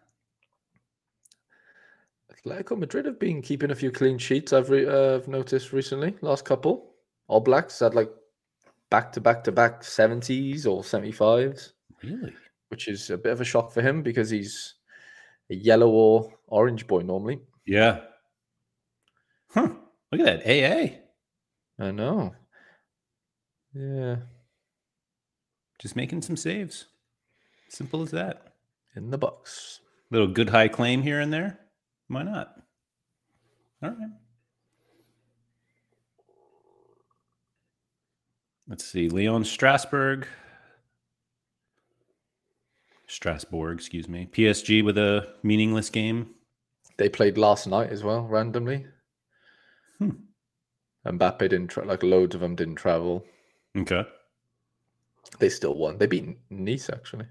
Atletico Madrid have been keeping a few clean sheets. I've re- uh, I've noticed recently. Last couple, All Blacks had like back to back to back seventies or seventy-fives, Really? which is a bit of a shock for him because he's a yellow or orange boy normally. Yeah. Huh. Look at that. A A. I know. Yeah, Just making some saves. Simple as that. in the box. Little good high claim here and there. Why not? All right. Let's see. Leon Strasbourg. Strasbourg, excuse me. P S G with a meaningless game. They played last night as well, randomly. Hmm. Mbappe didn't tra- like loads of them didn't travel. Okay. They still won. They beat Nice actually.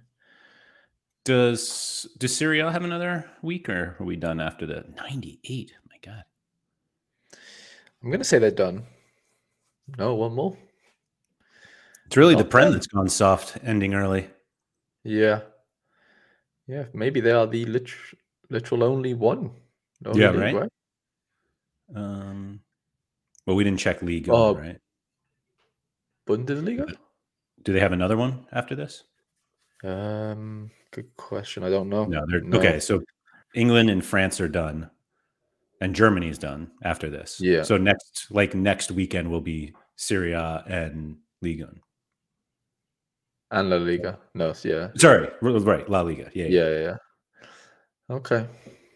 Does does Syria have another week, or are we done after the ninety-eight? My God. I'm gonna say they're done. No, one more. It's really the Not Prem bad. that's gone soft, ending early. Yeah, yeah. Maybe they are the lit- literal only one. Only Yeah, league, right? Um, well, we didn't check League One, Oh. right? Bundesliga. Do they have another one after this? Um, good question. I don't know. No, they're No. okay. So England and France are done, and Germany's done after this. Yeah. So next, like next weekend, will be Syria and Liga. And La Liga. No, s- yeah, Sorry, r- right, La Liga. Yeah, yeah, yeah. yeah. Okay,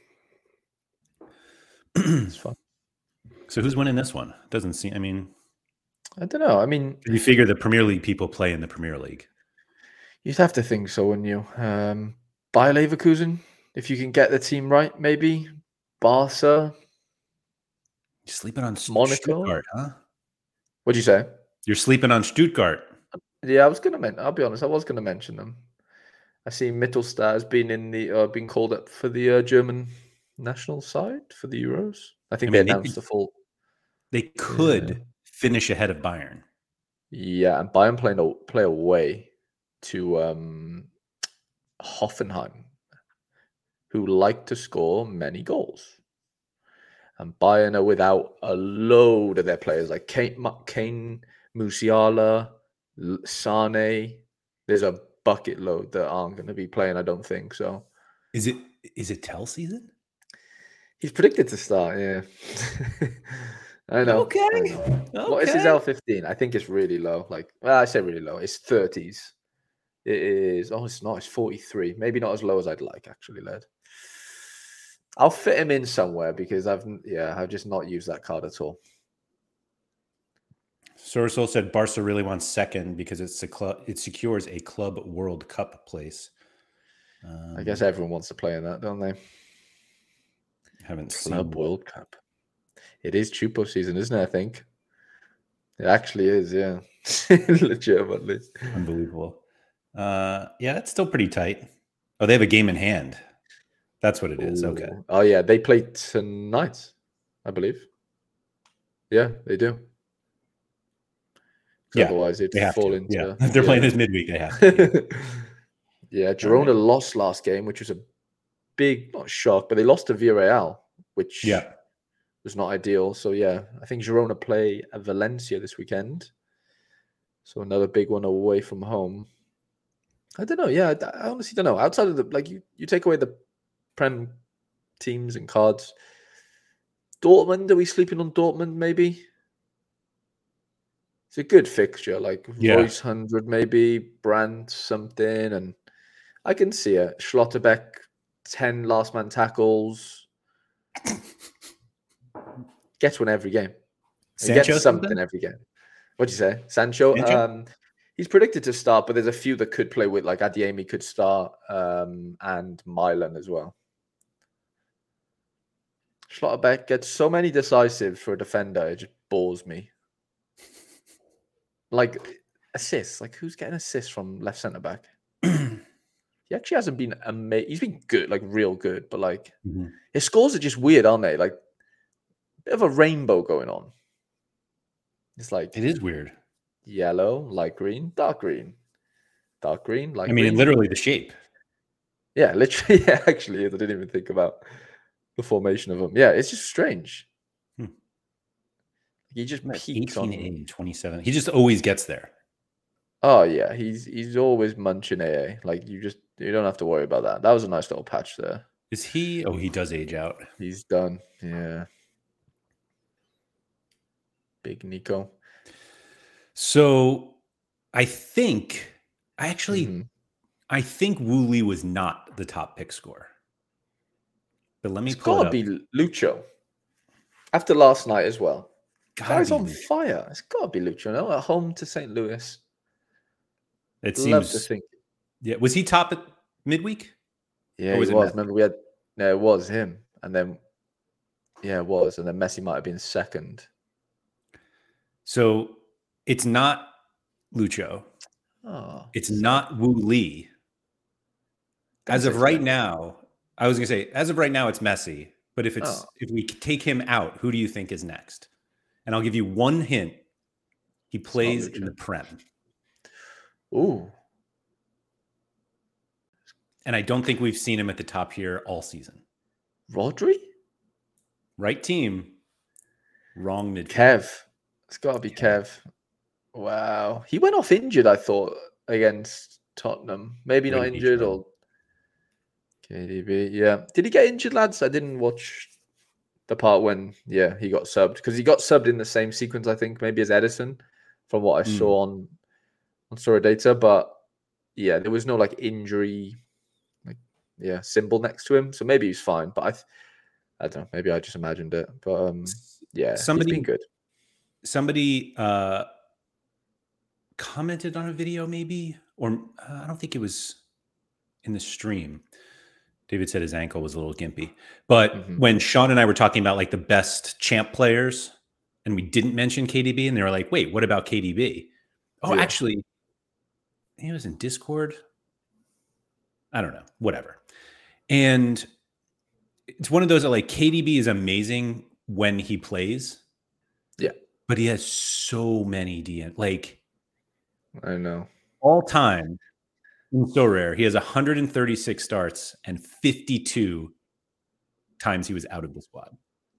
it's fine. So who's winning this one? Doesn't seem. I mean, I don't know. I mean, you figure the Premier League people play in the Premier League. you'd have to think so, wouldn't you? Um, Bayer Leverkusen, if you can get the team right, maybe. Barca. You're sleeping on St- Monaco? Stuttgart, huh? What'd you say? You're sleeping on Stuttgart. Yeah, I was gonna mention. I'll be honest. I was gonna mention them. I see Mittelstadt has been in the uh, been called up for the uh, German national side for the Euros. I think I they mean, they announced could- the full. They could finish ahead of Bayern. Yeah, and Bayern play no, play away to um, Hoffenheim, who like to score many goals. And Bayern are without a load of their players like Kane, Kane Musiala, Sane. There's a bucket load that aren't going to be playing, I don't think. So, is it is it Tell season? He's predicted to start, yeah. I know. Okay. I know. Okay. What is his L fifteen? I think it's really low. Like, well, I say really low. It's thirties. It is. Oh, it's not. It's forty-three. Maybe not as low as I'd like, actually, lad. I'll fit him in somewhere because I've, yeah, I've just not used that card at all. Sorsol said Barca really wants second because it's a club. It secures a Club World Cup place. Um, I guess everyone wants to play in that, don't they? Haven't Club seen World Cup. It is Chupo season, isn't it? I think it actually is. Yeah, legitimately unbelievable. Uh, yeah, it's still pretty tight. Oh, they have a game in hand. That's what it is. Ooh. Okay. Oh yeah, they play tonight, I believe. Yeah, they do. Yeah, otherwise it'd they have fall to. into. Yeah, if they're yeah. playing this midweek, they have to. Yeah, yeah Girona right. lost last game, which was a big not shock, but they lost to Villarreal, which yeah. was not ideal. So yeah, I think Girona play at Valencia this weekend. So another big one away from home. I don't know. Yeah, I honestly don't know. Outside of the like, you, you take away the Prem teams and cards. Dortmund, are we sleeping on Dortmund? Maybe it's a good fixture. Like yeah. Royce hundred, maybe Brandt something, and I can see it. Schlotterbeck, ten last man tackles. Gets one every game. He gets something, something every game. What'd you say? Sancho? Sancho? Um, he's predicted to start, but there's a few that could play with, like Adeyemi could start, um, and Milan as well. Schlotterbeck gets so many decisives for a defender, it just bores me. Like, assists. Like, who's getting assists from left centre back? He actually hasn't been amazing. He's been good, like real good, but like mm-hmm. his scores are just weird, aren't they? Like, a bit of a rainbow going on. It's like it is weird. Yellow, light green, dark green, dark green, light I mean, green. literally the shape. Yeah, literally. Yeah, actually, I didn't even think about the formation of them. Yeah, it's just strange. Hmm. He just peaks on eighteen A, twenty-seven. He just always gets there. Oh yeah, he's he's always munching A A. Like you just you don't have to worry about that. That was a nice little patch there. Is he? Oh, he does age out. He's done. Yeah. Big Nico. So, I think I actually, mm-hmm. I think Wu Li was not the top pick scorer. But let me it's pull gotta it up. be Lucho. After last night as well. Gotta Guy's be on Lucho. fire. It's gotta be Lucho. No, at home to Saint Louis. It Love seems. to think. Yeah, was he top at midweek? Yeah, was he was. Messi? Remember, we had no, it was him, and then yeah, it was, and then Messi might have been second. So it's not Lucho. Oh, it's sad. Not Wu Li. As of right now, I was gonna say, as of right now, it's Messi. But if it's oh. if we take him out, who do you think is next? And I'll give you one hint. He plays in the Prem. Ooh. And I don't think we've seen him at the top here all season. Rodri? Right team. Wrong midfield. Kev. It's got to be Kev. Wow. He went off injured, I thought, against Tottenham. Maybe not injured or... K D B, yeah. Did he get injured, lads? I didn't watch the part when, yeah, he got subbed. Because he got subbed in the same sequence, I think, maybe as Edison, from what I mm. saw on, on Sora Data. But, yeah, there was no, like, injury... Yeah, symbol next to him, so maybe he's fine. But I, th- I don't know. Maybe I just imagined it. But um, yeah, somebody he's been good. Somebody uh, commented on a video, maybe, or uh, I don't think it was in the stream. David said his ankle was a little gimpy. But mm-hmm. when Sean and I were talking about like the best champ players, and we didn't mention K D B, and they were like, "Wait, what about K D B?" Oh, yeah. Actually, he was in Discord. I don't know. Whatever. And it's one of those that like K D B is amazing when he plays. Yeah. But he has so many D M. Like, I know. All time, so rare. He has one hundred thirty-six starts and fifty-two times he was out of the squad.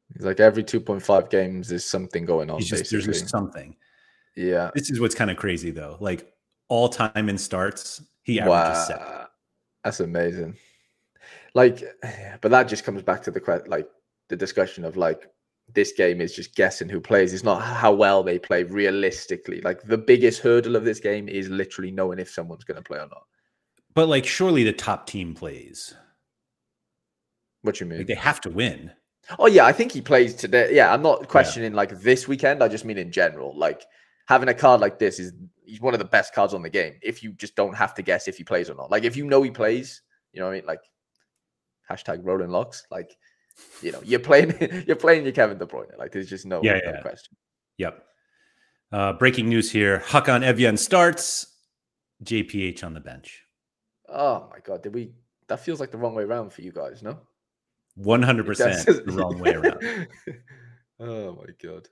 He's like every two point five games, there's something going on. He's just basically, there's just something. Yeah. This is what's kind of crazy though. Like all time in starts, he averages Wow, seven. that's amazing. Like, but that just comes back to the like the discussion of like this game is just guessing who plays. It's not how well they play realistically. Like the biggest hurdle of this game is literally knowing if someone's going to play or not. But like, surely the top team plays. What do you mean? Like they have to win. Oh yeah, I think he plays today. Yeah, I'm not questioning yeah. like this weekend. I just mean in general. Like having a card like this is he's one of the best cards on the game. If you just don't have to guess if he plays or not. Like if you know he plays, you know what I mean? Like hashtag rolling locks. Like, you know, you're playing you're playing your Kevin De Bruyne. Like there's just no, yeah, no yeah. question. Yep. Uh, breaking news here. Hakan Evjen starts. J P H on the bench. Oh my god, did we that feels like the wrong way around for you guys, no? one hundred percent the wrong way around. Oh my god.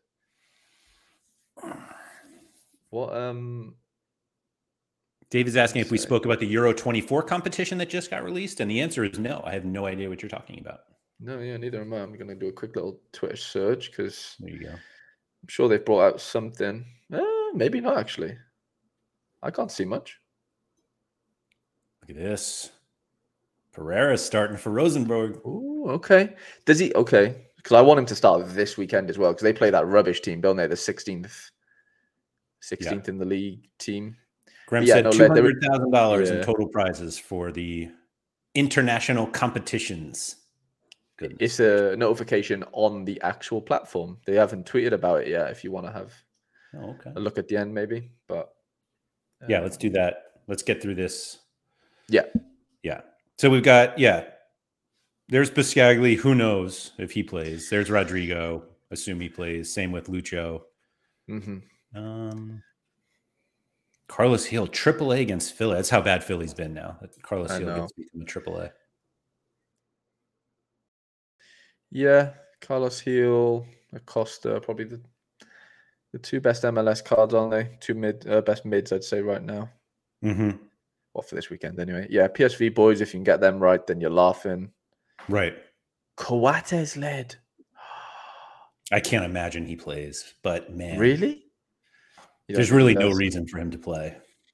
What um Dave is asking if we spoke about the Euro twenty-four competition that just got released, and the answer is no. I have no idea what you're talking about. No, yeah, neither am I. I'm going to do a quick little Twitter search because there you go. I'm sure they've brought out something. Eh, maybe not, actually. I can't see much. Look at this. Pereira's starting for Rosenborg. Ooh, okay. Does he? Okay. Because I want him to start this weekend as well, because they play that rubbish team, don't they? The sixteenth, sixteenth yeah. in the league team. Graham yeah, said no, two hundred thousand dollars yeah. in total prizes for the international competitions. Goodness. It's a notification on the actual platform. They haven't tweeted about it yet. If you want to have oh, okay. a look at the end, maybe. But um, yeah, let's do that. Let's get through this. Yeah, yeah. So we've got yeah. There's Biscagli. Who knows if he plays? There's Rodrigo. Assume he plays. Same with Lucho. Mm-hmm. Um, Carlos Hill, triple A against Philly. That's how bad Philly's been now. Carlos Hill gets become a triple A. Yeah, Carlos Hill, Acosta, probably the the two best M L S cards, aren't they? Two mid uh, best mids, I'd say, right now. Mm-hmm. Well, for this weekend, anyway. Yeah, P S V boys. If you can get them right, then you're laughing. Right. Coates led. I can't imagine he plays, but man, really, there's really no reason for him to play.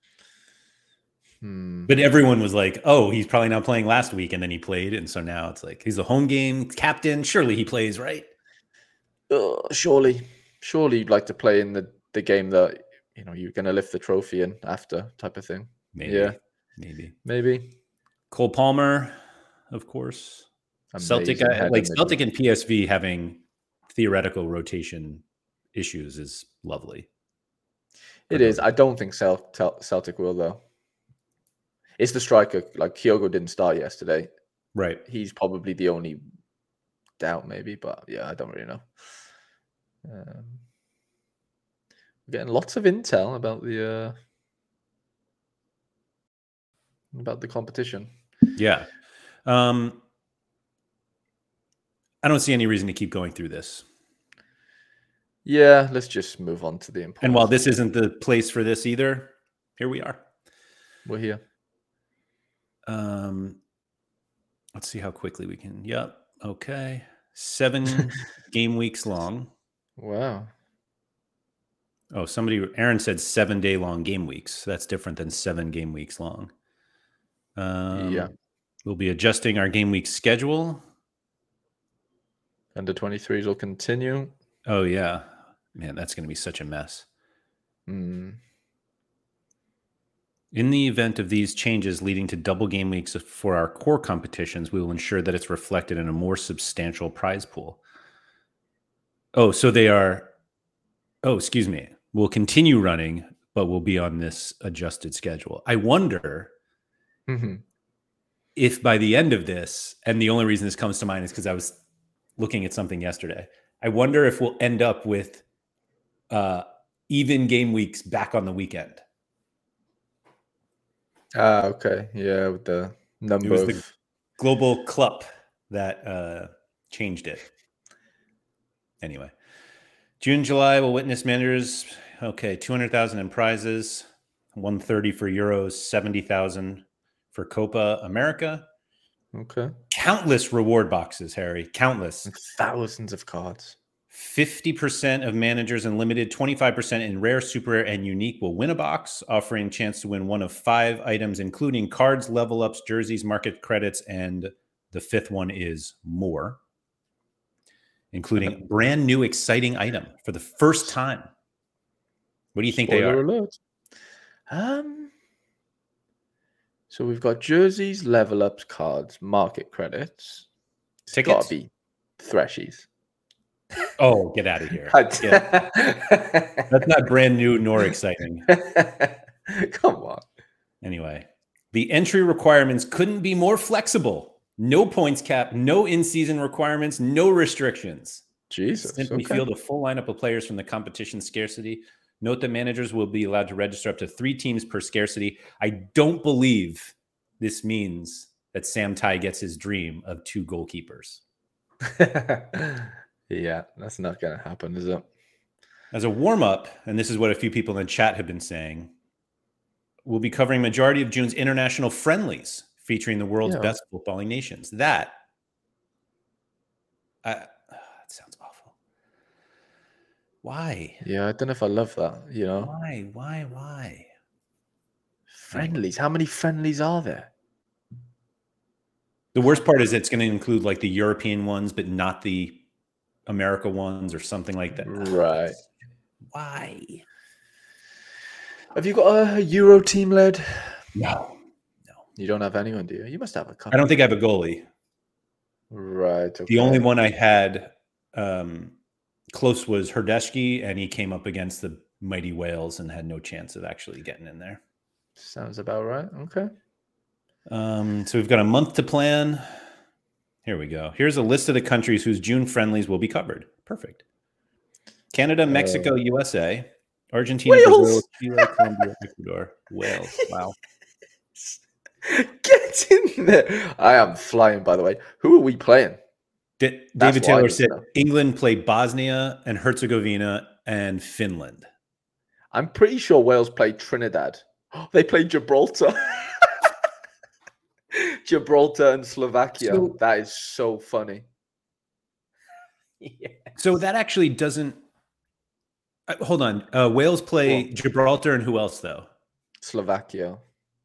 Hmm. But everyone was like, "Oh, he's probably not playing last week," and then he played, and so now it's like he's a home game captain. Surely he plays, right? Uh, surely, surely you'd like to play in the the game that you know you're going to lift the trophy in after, type of thing. Maybe, yeah, maybe, maybe. Cole Palmer, of course. Amazing. Celtic, uh, like Celtic and P S V having theoretical rotation issues is lovely. It is. I don't think Celtic will, though. It's the striker. Like, Kyogo didn't start yesterday. Right. He's probably the only doubt, maybe. But, yeah, I don't really know. Um, we're getting lots of intel about the uh, about the competition. Yeah. Um, I don't see any reason to keep going through this. Yeah, let's just move on to the important. And while this isn't the place for this either, here we are. We're here. Um, let's see how quickly we can. Yep. Okay. Seven game weeks long. Wow. Oh, somebody, Aaron said seven day long game weeks. That's different than seven game weeks long. Um, yeah. We'll be adjusting our game week schedule. Under twenty-threes will continue. Oh, yeah. Man, that's going to be such a mess. Mm. In the event of these changes leading to double game weeks for our core competitions, we will ensure that it's reflected in a more substantial prize pool. Oh, so they are... Oh, excuse me. We'll continue running, but we'll be on this adjusted schedule. I wonder... Mm-hmm. If by the end of this, and the only reason this comes to mind is because I was looking at something yesterday, I wonder if we'll end up with uh, even game weeks back on the weekend. Ah, okay. Yeah, with the number it was of... the global club that uh, changed it. Anyway, June, July will witness managers. Okay, two hundred thousand in prizes, one hundred thirty for Euros, seventy thousand for Copa America. Okay. Countless reward boxes, Harry. Countless. And thousands of cards. fifty percent of managers in limited, twenty-five percent in rare, super rare, and unique will win a box, offering chance to win one of five items, including cards, level ups, jerseys, market credits, and the fifth one is more, including a brand new exciting item for the first time. What do you think Spoiler they are? Alert. Um, so we've got jerseys, level ups, cards, market credits. It's Tickets? got to be Threshies. Oh, get out of here. Get, that's not brand new nor exciting. Come on. Anyway, the entry requirements couldn't be more flexible. No points cap, no in-season requirements, no restrictions. Jesus. Simply Okay. field a full lineup of players from the competition scarcity. Note that managers will be allowed to register up to three teams per scarcity. I don't believe this means that Sam Tighe gets his dream of two goalkeepers. Yeah, that's not going to happen, is it? As a warm-up, and this is what a few people in the chat have been saying, we'll be covering majority of June's international friendlies featuring the world's Yeah. best footballing nations. That, uh, that sounds awful. Why? Yeah, I don't know if I love that, you know? Why? Why? Why? Friendlies. How many friendlies are there? The worst part is it's going to include like the European ones, but not the America ones or something like that. Right. Why? Have you got a Euro team led? No. No. You don't have anyone, do you? You must have a couple. I don't think I have a goalie. Right. Okay. The only one I had um, close was Herdeshki, and he came up against the mighty Wales and had no chance of actually getting in there. Sounds about right. Okay. Um, so we've got a month to plan. Here we go. Here's a list of the countries whose June friendlies will be covered. Perfect. Canada, Mexico, uh, U S A, Argentina, Wales. Brazil, Chile, Colombia, Ecuador. Wales. Wow. Get in there. I am flying, by the way. Who are we playing? D- David Taylor said England play Bosnia and Herzegovina and Finland. I'm pretty sure Wales played Trinidad. They played Gibraltar. Gibraltar and Slovakia. So, that is so funny. Yes. So that actually doesn't. Uh, hold on. Uh, Wales play well, Gibraltar and who else though? Slovakia.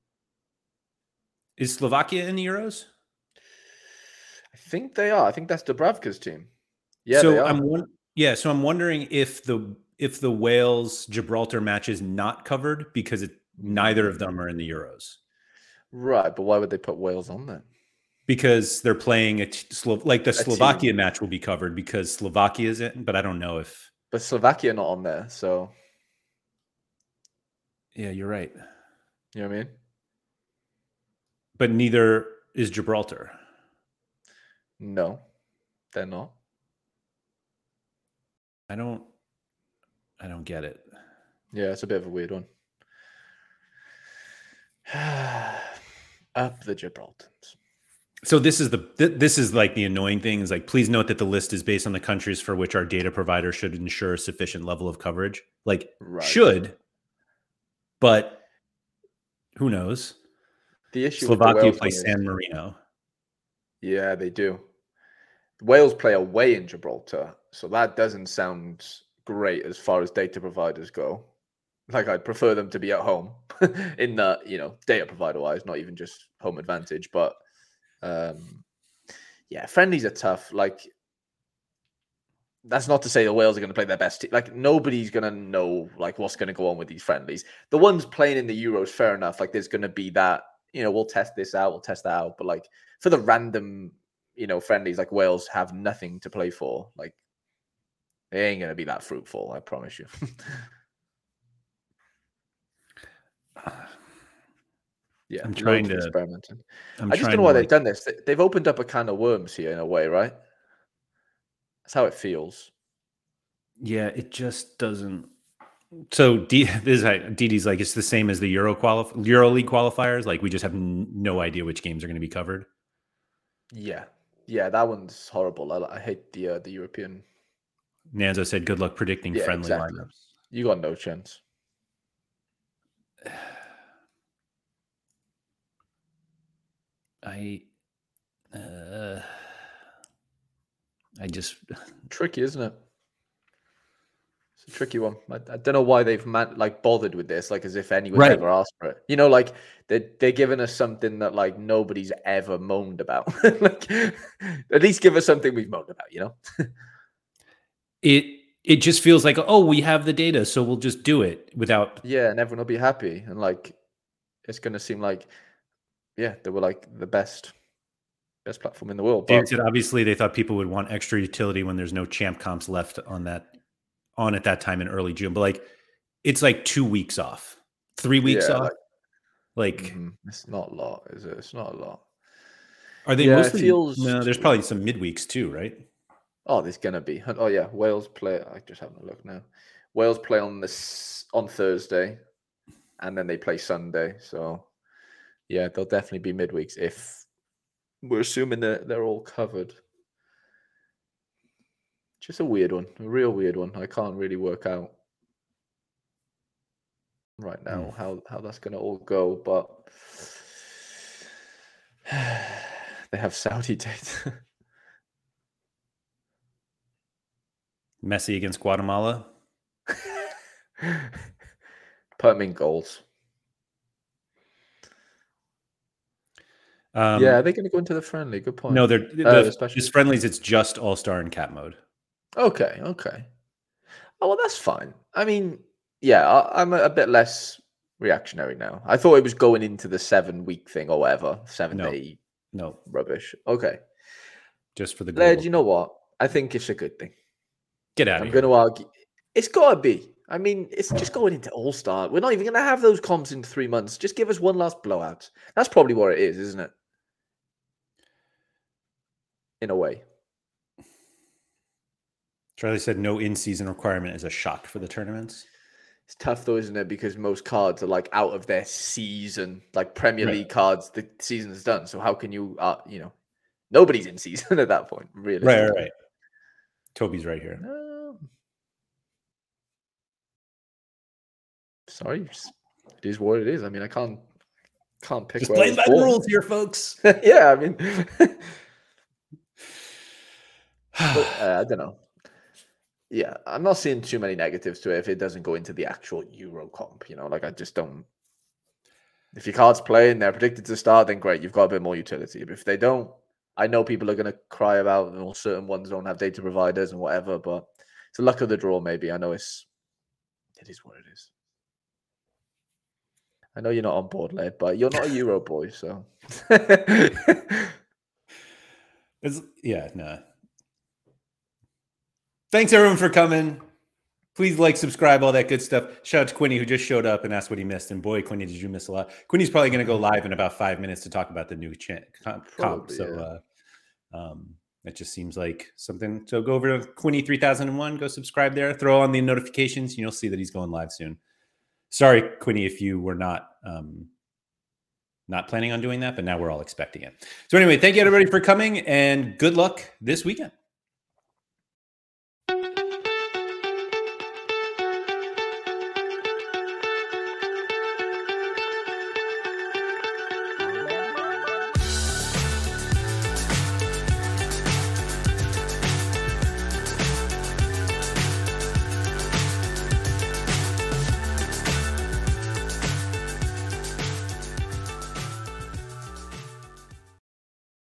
Is Slovakia in the Euros? I think they are. I think that's Dubravka's team. Yeah. So they are. I'm yeah. So I'm wondering if the if the Wales Gibraltar match is not covered because it, neither of them are in the Euros. Right, but why would they put Wales on then? Because they're playing a t- like the a Slovakia team. match will be covered because Slovakia is in, but I don't know if. But Slovakia not on there, so. Yeah, you're right. You know what I mean? But neither is Gibraltar. No, they're not. I don't. I don't get it. Yeah, it's a bit of a weird one. Up the Gibraltars. So this is the th- this is like the annoying thing is like please note that the list is based on the countries for which our data provider should ensure a sufficient level of coverage. Like right. should, but who knows? The issue Slovakia plays San Marino. Yeah, they do. Wales play away in Gibraltar, so that doesn't sound great as far as data providers go. Like I'd prefer them to be at home in the, you know, data provider wise, not even just home advantage. But um, yeah, friendlies are tough. Like that's not to say the Wales are going to play their best team. Like nobody's going to know like what's going to go on with these friendlies. The ones playing in the Euros, fair enough. Like there's going to be that, you know, we'll test this out, we'll test that out. But like for the random, you know, friendlies, like Wales have nothing to play for. Like they ain't going to be that fruitful, I promise you. Yeah, I'm trying to experimenting. I'm I just don't know why they've like... done this. They've opened up a can of worms here in a way, right? That's how it feels. Yeah, it just doesn't. So D, this is Didi's like it's the same as the Euro qualif- Euro League qualifiers. Like we just have n- no idea which games are going to be covered. Yeah, yeah, that one's horrible. I, I hate the uh, the European. Nanzo said, "Good luck predicting yeah, friendly exactly. lineups." You got no chance. I I just tricky, isn't it? It's a tricky one. I, I don't know why they've man, like bothered with this, like as if anyone's right. ever asked for it. You know, like they they're giving us something that like nobody's ever moaned about. Like at least give us something we've moaned about. You know, it it just feels like, oh, we have the data, so we'll just do it without. Yeah, and everyone will be happy, and like it's going to seem like, yeah, they were like the best. Best platform in the world. David said obviously they thought people would want extra utility when there's no champ comps left on that on at that time in early June. But like it's like two weeks off, three weeks yeah, off. Like, like mm-hmm. It's not a lot, is it? It's not a lot. Are they yeah, mostly? It feels... No, there's probably some midweeks too, right? Oh, there's gonna be. Oh yeah, Wales play. I just having a look now. Wales play on this on Thursday, and then they play Sunday. So yeah, they'll definitely be midweeks if. We're assuming that they're all covered. Just a weird one, a real weird one. I can't really work out right now mm. how, how that's going to all go, but they have Saudi dates. Messi against Guatemala. Put him in goals. Um, yeah, are they going to go into the friendly? Good point. No, they're uh, the, just friendlies. It's just All Star and Cat mode. Okay, okay. Oh well, that's fine. I mean, yeah, I, I'm a, a bit less reactionary now. I thought it was going into the seven week thing or whatever, seven no, day no rubbish. Okay, just for the. Laird, you know what? I think it's a good thing. Get out. I'm of going to argue. It's got to be. I mean, it's just going into All Star. We're not even going to have those comps in three months. Just give us one last blowout. That's probably what it is, isn't it? In a way. Charlie said no in-season requirement is a shock for the tournaments. It's tough though, isn't it? Because most cards are like out of their season, like Premier right. League cards. The season's done, so how can you, uh, you know, nobody's in season at that point, really. Right, right, right. Toby's right here. No. Sorry, it is what it is. I mean, I can't, can't pick. Just playing by the rules here, folks. Yeah, I mean. But, uh, I don't know. Yeah, I'm not seeing too many negatives to it if it doesn't go into the actual Euro comp. You know, like I just don't. If your cards play and they're predicted to start, then great, you've got a bit more utility. But if they don't, I know people are going to cry about, you know, certain ones don't have data providers and whatever. But it's a luck of the draw, maybe. I know it's. It is what it is. I know you're not on board, Laird, but you're not a Euro boy, so. It's, yeah, no. Nah. Thanks, everyone, for coming. Please like, subscribe, all that good stuff. Shout out to Quinny, who just showed up and asked what he missed. And boy, Quinny, did you miss a lot. Quinny's probably going to go live in about five minutes to talk about the new ch- comp. Probably, so yeah. uh, um, it just seems like something. So go over to Quinny three thousand one, go subscribe there, throw on the notifications, and you'll see that he's going live soon. Sorry, Quinny, if you were not um, not planning on doing that, but now we're all expecting it. So anyway, thank you, everybody, for coming, and good luck this weekend.